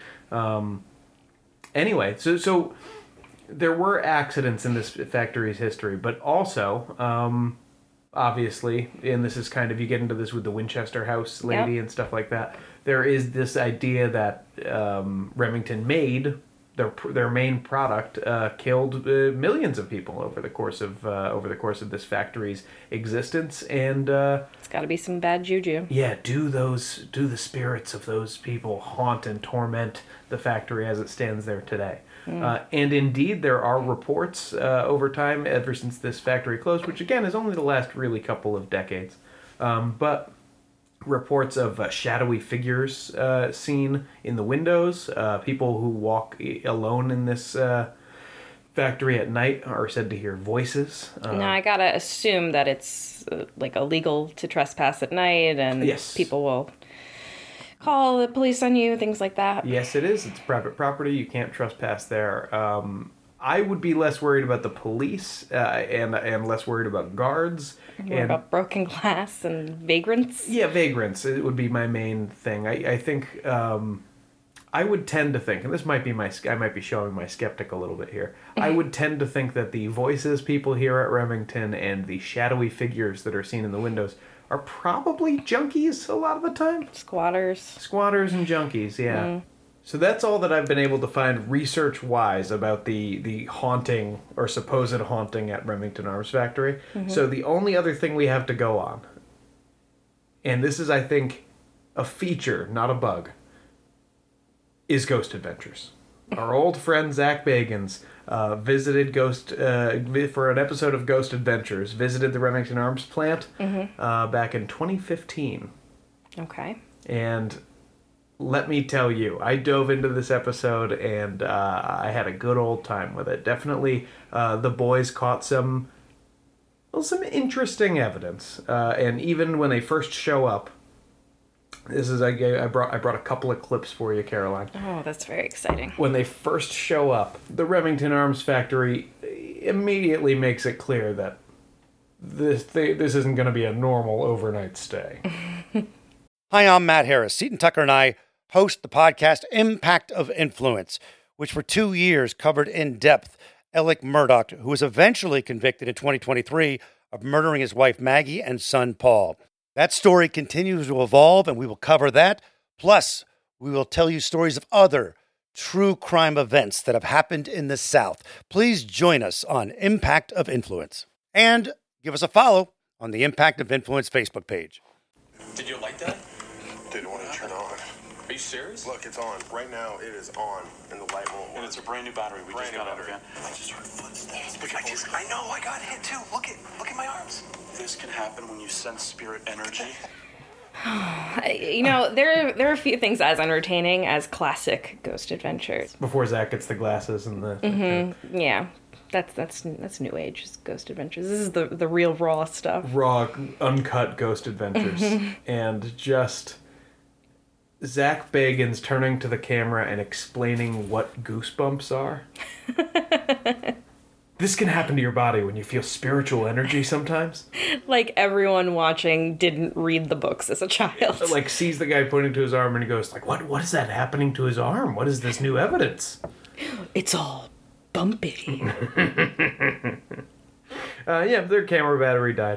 Um, anyway, so so there were accidents in this factory's history, but also, um, obviously, and this is kind of, you get into this with the Winchester House lady yep. and stuff like that, there is this idea that um, Remington made their their main product uh, killed uh, millions of people over the course of uh, over the course of this factory's existence, and uh, it's got to be some bad juju. Yeah, do those do the spirits of those people haunt and torment the factory as it stands there today? Mm. Uh, and indeed, there are reports uh, over time, ever since this factory closed, which again is only the last really couple of decades, um, but. Reports of uh, shadowy figures uh, seen in the windows. Uh, people who walk alone in this uh, factory at night are said to hear voices. Uh, now, I gotta assume that it's uh, like illegal to trespass at night, and yes. people will call the police on you, things like that. Yes, it is. It's private property. You can't trespass there. Um, I would be less worried about the police uh, and and less worried about guards. More and, about broken glass and vagrants? Yeah, vagrants. It would be my main thing. I, I think, um, I would tend to think, and this might be my, I might be showing my skeptic a little bit here. I would tend to think that the voices people hear at Remington and the shadowy figures that are seen in the windows are probably junkies a lot of the time. Squatters. Squatters and junkies, yeah. Mm. So that's all that I've been able to find research-wise about the, the haunting or supposed haunting at Remington Arms Factory. Mm-hmm. So the only other thing we have to go on, and this is, I think, a feature, not a bug, is Ghost Adventures. Our old friend Zach Bagans uh, visited Ghost uh, for an episode of Ghost Adventures, visited the Remington Arms plant mm-hmm. uh, back in twenty fifteen. Okay. And let me tell you, I dove into this episode and uh, I had a good old time with it. Definitely, uh, the boys caught some, well, some interesting evidence. Uh, and even when they first show up, This is I gave, I brought I brought a couple of clips for you, Caroline. Oh, that's very exciting. When they first show up, the Remington Arms Factory immediately makes it clear that this th- this isn't going to be a normal overnight stay. Hi, I'm Matt Harris. Seton Tucker and I host the podcast Impact of Influence, which for two years covered in depth Alec Murdaugh, who was eventually convicted in twenty twenty-three of murdering his wife Maggie and son Paul. That story continues to evolve, and we will cover that. Plus, we will tell you stories of other true crime events that have happened in the South. Please join us on Impact of Influence. And give us a follow on the Impact of Influence Facebook page. Did you like that? Didn't want to turn on. Are you serious? Look, it's on. Right now, it is on, and the light won't work. And it's a brand new battery. We Brand just got new out of battery. again. I just heard footsteps. Look, I just, I know, I got hit too. Look at, look at my arms. This can happen when you sense spirit energy. You know, there there are a few things as entertaining as classic Ghost Adventures. Before Zach gets the glasses and the... Mm-hmm. Yeah, that's that's that's new age Ghost Adventures. This is the the real raw stuff. Raw, uncut Ghost Adventures. And just Zach Bagans turning to the camera and explaining what goosebumps are. This can happen to your body when you feel spiritual energy sometimes. Like everyone watching didn't read the books as a child. Like sees the guy pointing to his arm and he goes like, what what is that happening to his arm? What is this new evidence? It's all bumpy. uh, yeah, their camera battery died.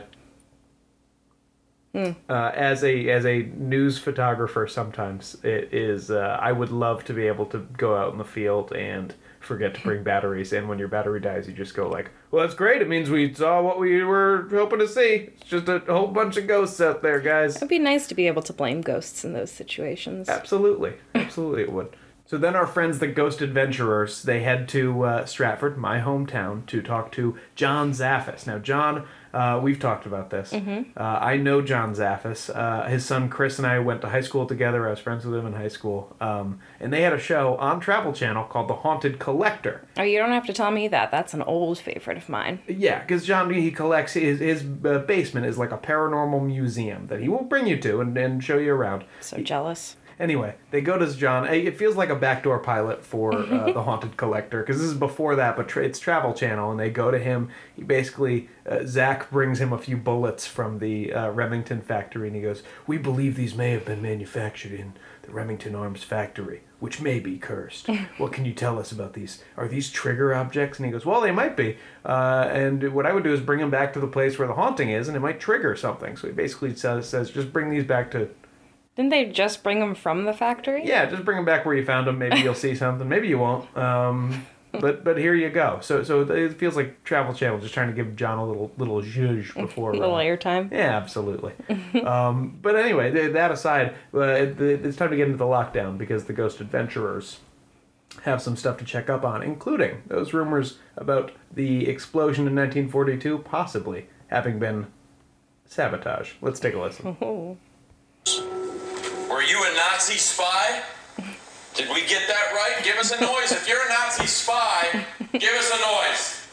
Hmm. Uh, as a as a news photographer, sometimes it is. Uh, I would love to be able to go out in the field and forget to bring batteries, and when your battery dies, you just go like, "Well, that's great. It means we saw what we were hoping to see. It's just a whole bunch of ghosts out there, guys." It'd be nice to be able to blame ghosts in those situations. Absolutely, absolutely, it would. So then our friends, the Ghost Adventurers, they head to uh, Stratford, my hometown, to talk to John Zaffis. Now, John, uh, we've talked about this. Mm-hmm. Uh, I know John Zaffis. Uh, his son Chris and I went to high school together. I was friends with him in high school. Um, and they had a show on Travel Channel called The Haunted Collector. Oh, you don't have to tell me that. That's an old favorite of mine. Yeah, because John, he collects, his, his uh, basement is like a paranormal museum that he will bring you to and, and show you around. So jealous. Anyway, they go to John. It feels like a backdoor pilot for uh, The Haunted Collector, because this is before that, but tra- it's Travel Channel, and they go to him. He basically, uh, Zach brings him a few bullets from the uh, Remington factory, and he goes, "We believe these may have been manufactured in the Remington Arms factory, which may be cursed. What can you tell us about these? Are these trigger objects?" And he goes, "Well, they might be. Uh, and what I would do is bring him back to the place where the haunting is, and it might trigger something." So he basically says, says just bring these back to... Didn't they just bring them from the factory? Yeah, just bring them back where you found them. Maybe you'll see something. Maybe you won't. Um, but but here you go. So so it feels like Travel Channel just trying to give John a little little zhuzh before a little uh, airtime. Yeah, absolutely. um, but anyway, th- that aside, uh, it, it's time to get into the lockdown because the Ghost Adventurers have some stuff to check up on, including those rumors about the explosion in nineteen forty-two possibly having been sabotage. Let's take a listen. Oh. Were you a Nazi spy? Did we get that right? Give us a noise. If you're a Nazi spy, give us a noise.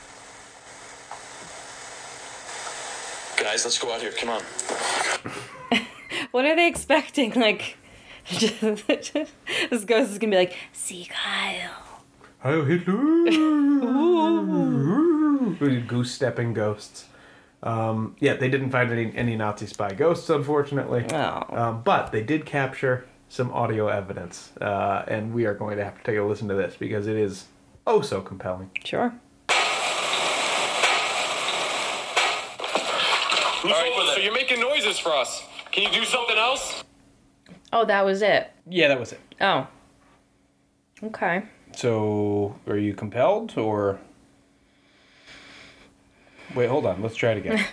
Guys, let's go out here. Come on. What are they expecting? Like, this ghost is gonna be like, "See Kyle." Heil Hitler! Goose stepping ghosts. Um, yeah, they didn't find any, any Nazi spy ghosts, unfortunately. Oh. Um, but they did capture some audio evidence, uh, and we are going to have to take a listen to this because it is oh so compelling. Sure. All right, so you're making noises for us. Can you do something else? Oh, that was it. Yeah, that was it. Oh. Okay. So, are you compelled, or... Wait, hold on. Let's try it again.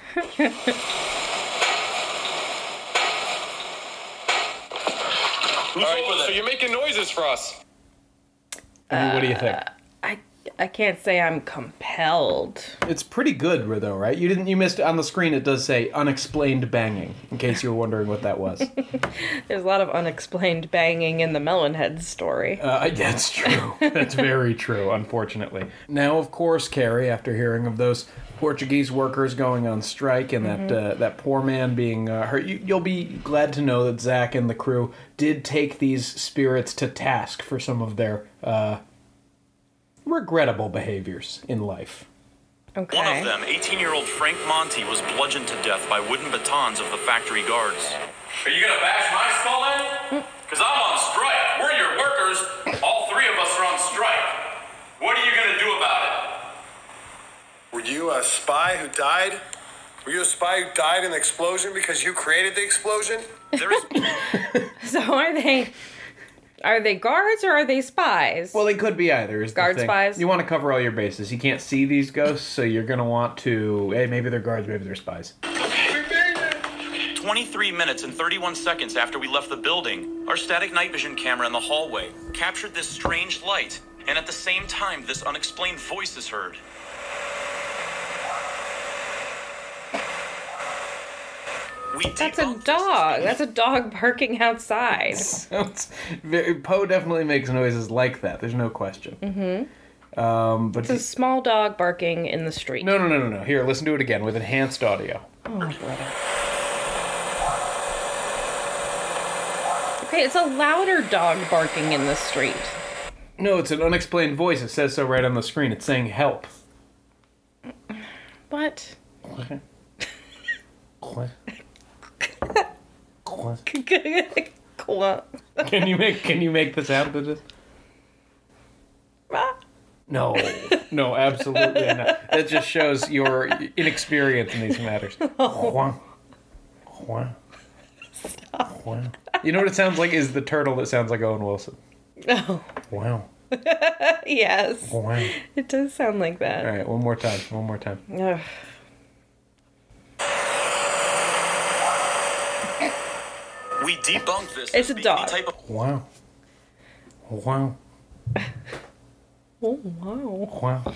All right, so you're making noises for us. Uh, what do you think? I I can't say I'm compelled. It's pretty good, though, right? You didn't. You missed on the screen. It does say unexplained banging. In case you were wondering what that was. There's a lot of unexplained banging in the Melonhead story. Uh, that's true. That's very true. Unfortunately. Now, of course, Carrie, after hearing of those Portuguese workers going on strike and that Mm-hmm. uh, that poor man being uh, hurt. You, you'll be glad to know that Zach and the crew did take these spirits to task for some of their uh, regrettable behaviors in life. Okay. One of them, eighteen-year-old Frank Monty, was bludgeoned to death by wooden batons of the factory guards. Are you gonna bash my skull in? Because I'm on strike. We're your workers. All three of us are on strike. What are you gonna do about it? Were you a spy who died? Were you a spy who died in the explosion because you created the explosion? There is So are they are they guards or are they spies? Well, they could be either. Is the Guard thing. spies? You want to cover all your bases. You can't see these ghosts, so you're gonna want to. Hey, maybe they're guards, maybe they're spies. twenty-three minutes and thirty-one seconds after we left the building, our static night vision camera in the hallway captured this strange light, and at the same time, this unexplained voice is heard. We That's a debunked this dog. That's a dog barking outside. Sounds very, Poe definitely makes noises like that. There's no question. Mm-hmm. Um, but It's a small dog barking in the street. no, no, no, no, no. Here, listen to it again with enhanced audio. Oh, brother. Okay, it's a louder dog barking in the street. No, it's an unexplained voice. It says so right on the screen. It's saying help. What? What? What? What? Can you make Can you make the sound of this? No, no, absolutely not. That just shows your inexperience in these matters. Wah. Wah. Stop. Wow. You know what it sounds like is the turtle that sounds like Owen Wilson. Oh. Wow. Yes. Wow. It does sound like that. All right, one more time. One more time. Ugh. We debunked this. It's as a being dog. the type of Wow. Wow. Oh, wow. Wow.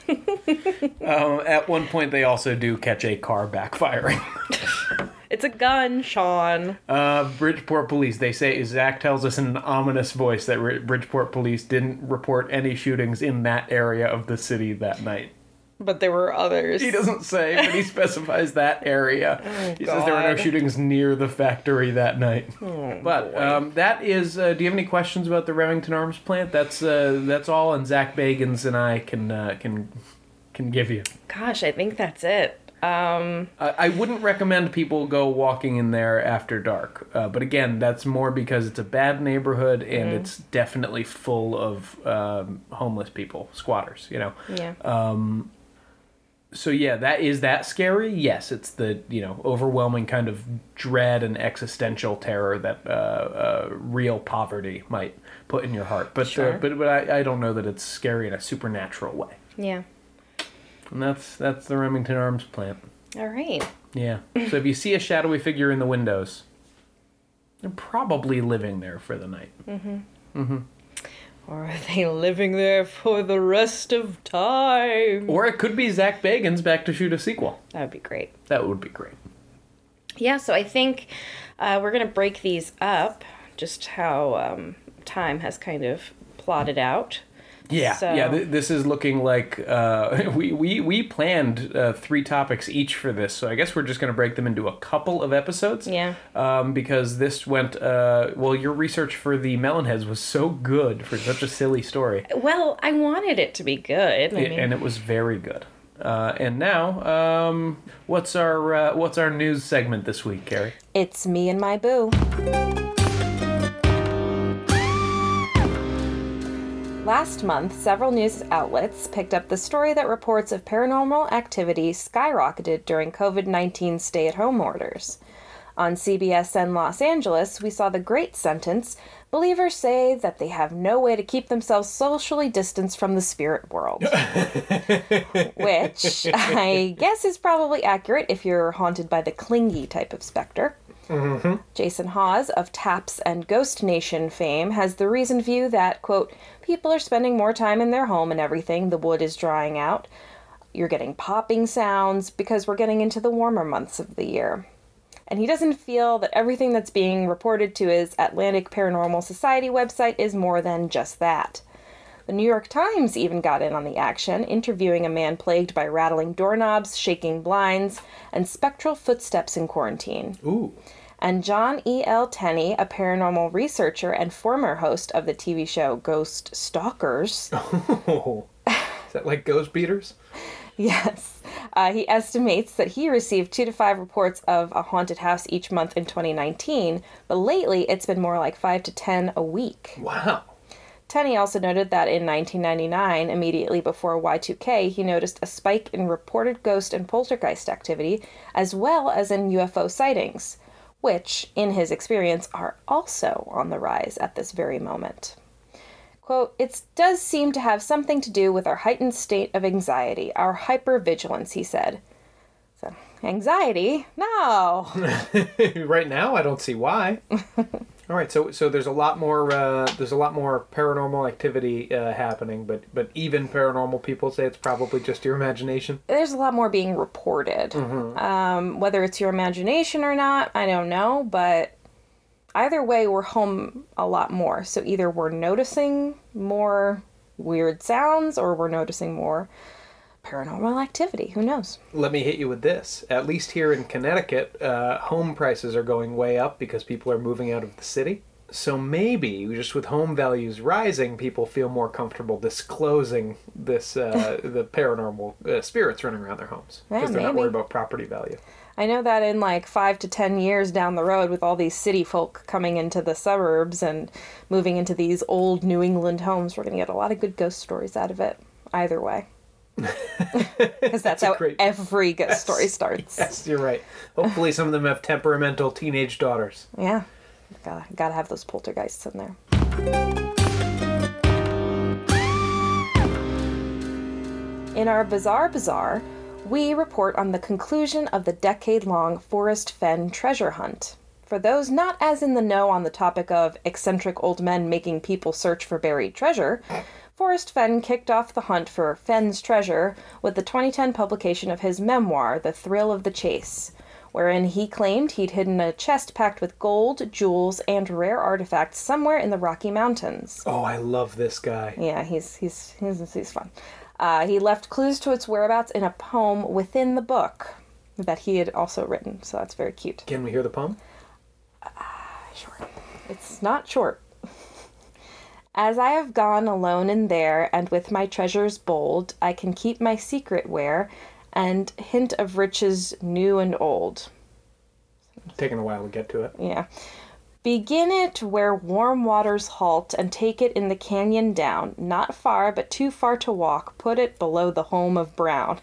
um, at one point, they also do catch a car backfiring. It's a gun, Sean. Uh, Bridgeport Police, they say, Zach tells us in an ominous voice that R- Bridgeport Police didn't report any shootings in that area of the city that night. But there were others. He doesn't say, but he specifies that area. Oh, he says there were no God. shootings near the factory that night. Oh, but um, that is, uh, do you have any questions about the Remington Arms plant? That's uh, that's all, and Zach Bagans and I can uh, can can give you. Gosh, I think that's it. Um, I, I wouldn't recommend people go walking in there after dark. Uh, but again, that's more because it's a bad neighborhood and Mhm. it's definitely full of um, homeless people, squatters, you know. yeah. Um, so yeah, that is that scary? Yes, it's the, you know, overwhelming kind of dread and existential terror that uh, uh, real poverty might put in your heart. But Sure. uh, but but I, I don't know that it's scary in a supernatural way. Yeah. And that's that's the Remington Arms plant. All right. Yeah. So if you see a shadowy figure in the windows, they're probably living there for the night. Mm-hmm. Mm-hmm. Or are they living there for the rest of time? Or it could be Zach Bagans back to shoot a sequel. That would be great. That would be great. Yeah, so I think uh, we're going to break these up, just how um, time has kind of plotted out. Yeah, So- yeah. Th- this is looking like uh, we we we planned uh, three topics each for this, so I guess we're just going to break them into a couple of episodes. Yeah. Um, because this went uh, well. Your research for the Melonheads was so good for such a silly story, Well, I wanted it to be good. I It- mean, and it was very good. Uh, and now, um, what's our uh, what's our news segment this week, Carrie? it's me and my boo. Last month, several news outlets picked up the story that reports of paranormal activity skyrocketed during covid nineteen stay-at-home orders. On C B S N Los Angeles, we saw the great sentence, believers say that they have no way to keep themselves socially distanced from the spirit world. Which I guess is probably accurate if you're haunted by the clingy type of specter. Mm-hmm. Jason Hawes of Taps and Ghost Nation fame has the reasoned view that, quote, people are spending more time in their home and everything, the wood is drying out. You're getting popping sounds because we're getting into the warmer months of the year. And he doesn't feel that everything that's being reported to his Atlantic Paranormal Society website is more than just that. The New York Times even got in on the action, interviewing a man plagued by rattling doorknobs, shaking blinds, and spectral footsteps in quarantine. Ooh. And John E L. Tenney, a paranormal researcher and former host of the T V show Ghost Stalkers. Oh, is that like Ghost Beaters? Yes. Uh, he estimates that he received two to five reports of a haunted house each month in twenty nineteen, but lately it's been more like five to ten a week. Wow. Tenney also noted that in nineteen ninety-nine, immediately before Y two K, he noticed a spike in reported ghost and poltergeist activity, as well as in U F O sightings, which, in his experience, are also on the rise at this very moment. Quote, "It does seem to have something to do with our heightened state of anxiety, our hypervigilance," he said. So, anxiety? No. Right now, I don't see why. All right, so so there's a lot more uh, there's a lot more paranormal activity uh, happening, but but even paranormal people say it's probably just your imagination. There's a lot more being reported. Mm-hmm. Um, whether it's your imagination or not, I don't know, but either way, we're home a lot more. So either we're noticing more weird sounds or we're noticing more paranormal activity. Who knows? Let me hit you with this. At least here in Connecticut, uh, home prices are going way up because people are moving out of the city. So maybe, just with home values rising, people feel more comfortable disclosing this uh, the paranormal uh, spirits running around their homes. Yeah, Because they're not maybe. worried about property value. I know that in like five to ten years down the road, with all these city folk coming into the suburbs and moving into these old New England homes, we're going to get a lot of good ghost stories out of it. Either way. Because that's, that's how great... every ghost yes. story starts. Yes, you're right. Hopefully some of them have temperamental teenage daughters. Yeah. Gotta, gotta have those poltergeists in there. In our Bizarre Bazaar, we report on the conclusion of the decade-long Forest Fen treasure hunt. For those not as in the know on the topic of eccentric old men making people search for buried treasure, Forrest Fenn kicked off the hunt for Fenn's treasure with the twenty ten publication of his memoir, The Thrill of the Chase, wherein he claimed he'd hidden a chest packed with gold, jewels, and rare artifacts somewhere in the Rocky Mountains. Oh, I love this guy. Yeah, he's he's he's, he's fun. Uh, he left clues to its whereabouts in a poem within the book that he had also written, so that's very cute. Can we hear the poem? Uh, sure. It's not short. As I have gone alone in there, and with my treasures bold, I can keep my secret where, and hint of riches new and old. Taking a while to get to it. Yeah. Begin it where warm waters halt, and take it in the canyon down. Not far, but too far to walk. Put it below the home of Brown.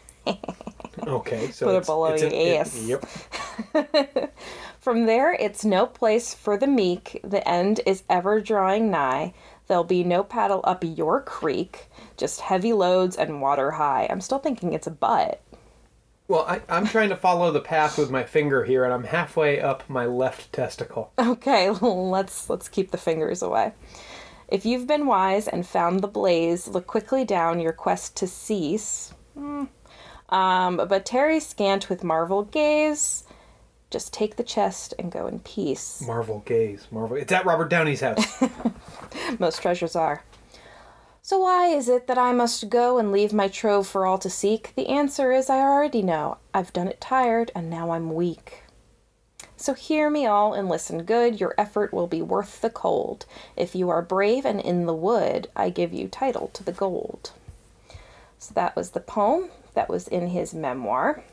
Okay, so Put it's, it below it's your an, ass. It, yep. From there, it's no place for the meek. The end is ever drawing nigh. There'll be no paddle up your creek, just heavy loads and water high. I'm still thinking it's a butt. Well, I, I'm trying to follow the path with my finger here, and I'm halfway up my left testicle. Okay, let's let's keep the fingers away. If you've been wise and found the blaze, look quickly down your quest to cease. Mm. Um, but tarry scant with marvel gaze. Just take the chest and go in peace. Marvel gaze. Marvel. It's at Robert Downey's house. Most treasures are. So why is it that I must go and leave my trove for all to seek? The answer is I already know. I've done it tired, and now I'm weak. So hear me all and listen good. Your effort will be worth the cold. If you are brave and in the wood, I give you title to the gold. So that was the poem that was in his memoir.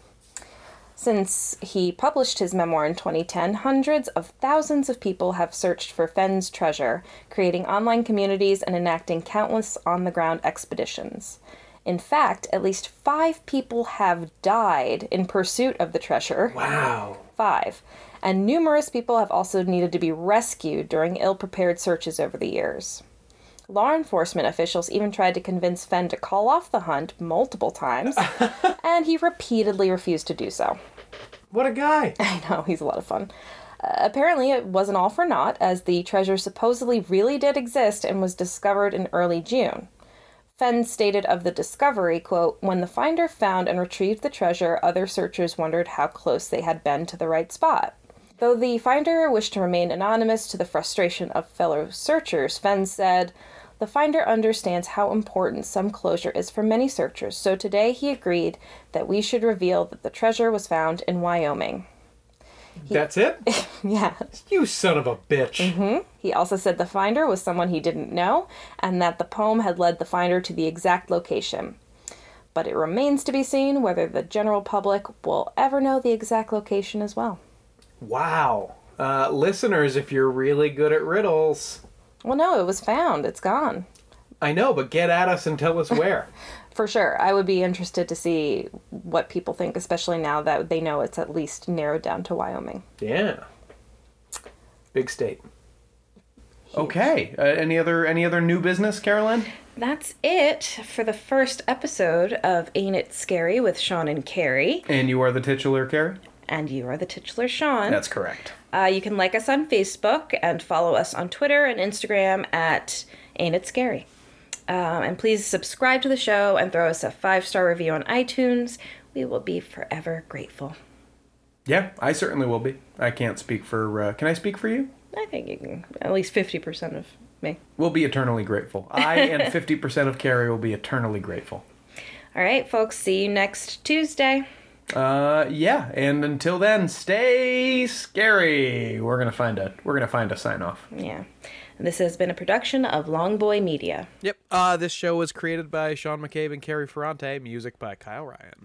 Since he published his memoir in twenty ten, hundreds of thousands of people have searched for Fenn's treasure, creating online communities and enacting countless on-the-ground expeditions. In fact, at least five people have died in pursuit of the treasure. Wow. Five. And numerous people have also needed to be rescued during ill-prepared searches over the years. Law enforcement officials even tried to convince Fenn to call off the hunt multiple times, and he repeatedly refused to do so. What a guy! I know, he's a lot of fun. Uh, apparently, it wasn't all for naught, as the treasure supposedly really did exist and was discovered in early June. Fenn stated of the discovery, quote, "When the finder found and retrieved the treasure, other searchers wondered how close they had been to the right spot." Though the finder wished to remain anonymous to the frustration of fellow searchers, Fenn said, The finder understands how important some closure is for many searchers, so today he agreed that we should reveal that the treasure was found in Wyoming. He, That's it? Yeah. You son of a bitch. Mm-hmm. He also said the finder was someone he didn't know, and that the poem had led the finder to the exact location. But it remains to be seen whether the general public will ever know the exact location as well. Wow. Uh, listeners, if you're really good at riddles... Well, no, it was found. It's gone. I know, but get at us and tell us where. For sure. I would be interested to see what people think, especially now that they know it's at least narrowed down to Wyoming. Yeah. Big state. Huge. Okay. Uh, any other any other new business, Carolyn? That's it for the first episode of Ain't It Scary with Sean and Carrie. And you are the titular Carrie? And you are the titular Sean. That's correct. Uh, you can like us on Facebook and follow us on Twitter and Instagram at Ain't It Scary. Um, and please subscribe to the show and throw us a five-star review on iTunes. We will be forever grateful. Yeah, I certainly will be. I can't speak for... Uh, can I speak for you? I think you can. At least fifty percent of me. We'll be eternally grateful. I and fifty percent of Carrie will be eternally grateful. All right, folks. See you next Tuesday. Uh, yeah, and until then, stay scary. We're gonna find a we're gonna find a sign off. Yeah, and this has been a production of Long Boy Media. Yep. Uh, this show was created by Sean McCabe and Carrie Ferrante. Music by Kyle Ryan.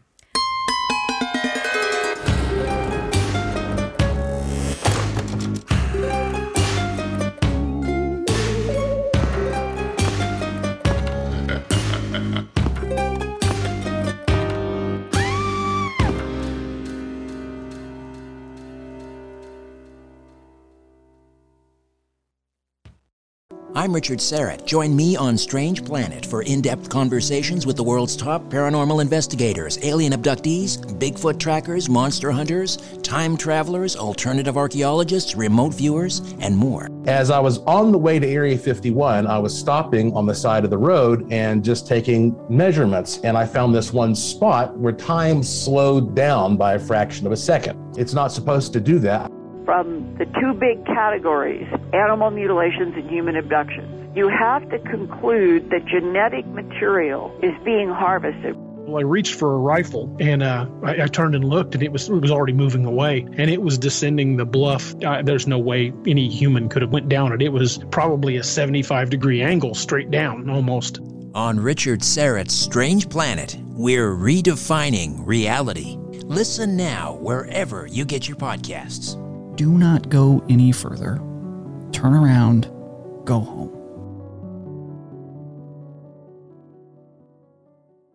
I'm Richard Serrett. Join me on Strange Planet for in-depth conversations with the world's top paranormal investigators, alien abductees, Bigfoot trackers, monster hunters, time travelers, alternative archaeologists, remote viewers, and more. As I was on the way to Area fifty-one, I was stopping on the side of the road and just taking measurements, and I found this one spot where time slowed down by a fraction of a second. It's not supposed to do that. From the two big categories, animal mutilations and human abductions, you have to conclude that genetic material is being harvested. Well, I reached for a rifle, and uh, I, I turned and looked, and it was it was already moving away, and it was descending the bluff. Uh, there's no way any human could have went down it. It was probably a seventy-five degree angle straight down, almost. On Richard Serrett's Strange Planet, we're redefining reality. Listen now wherever you get your podcasts. Do not go any further. Turn around. Go home.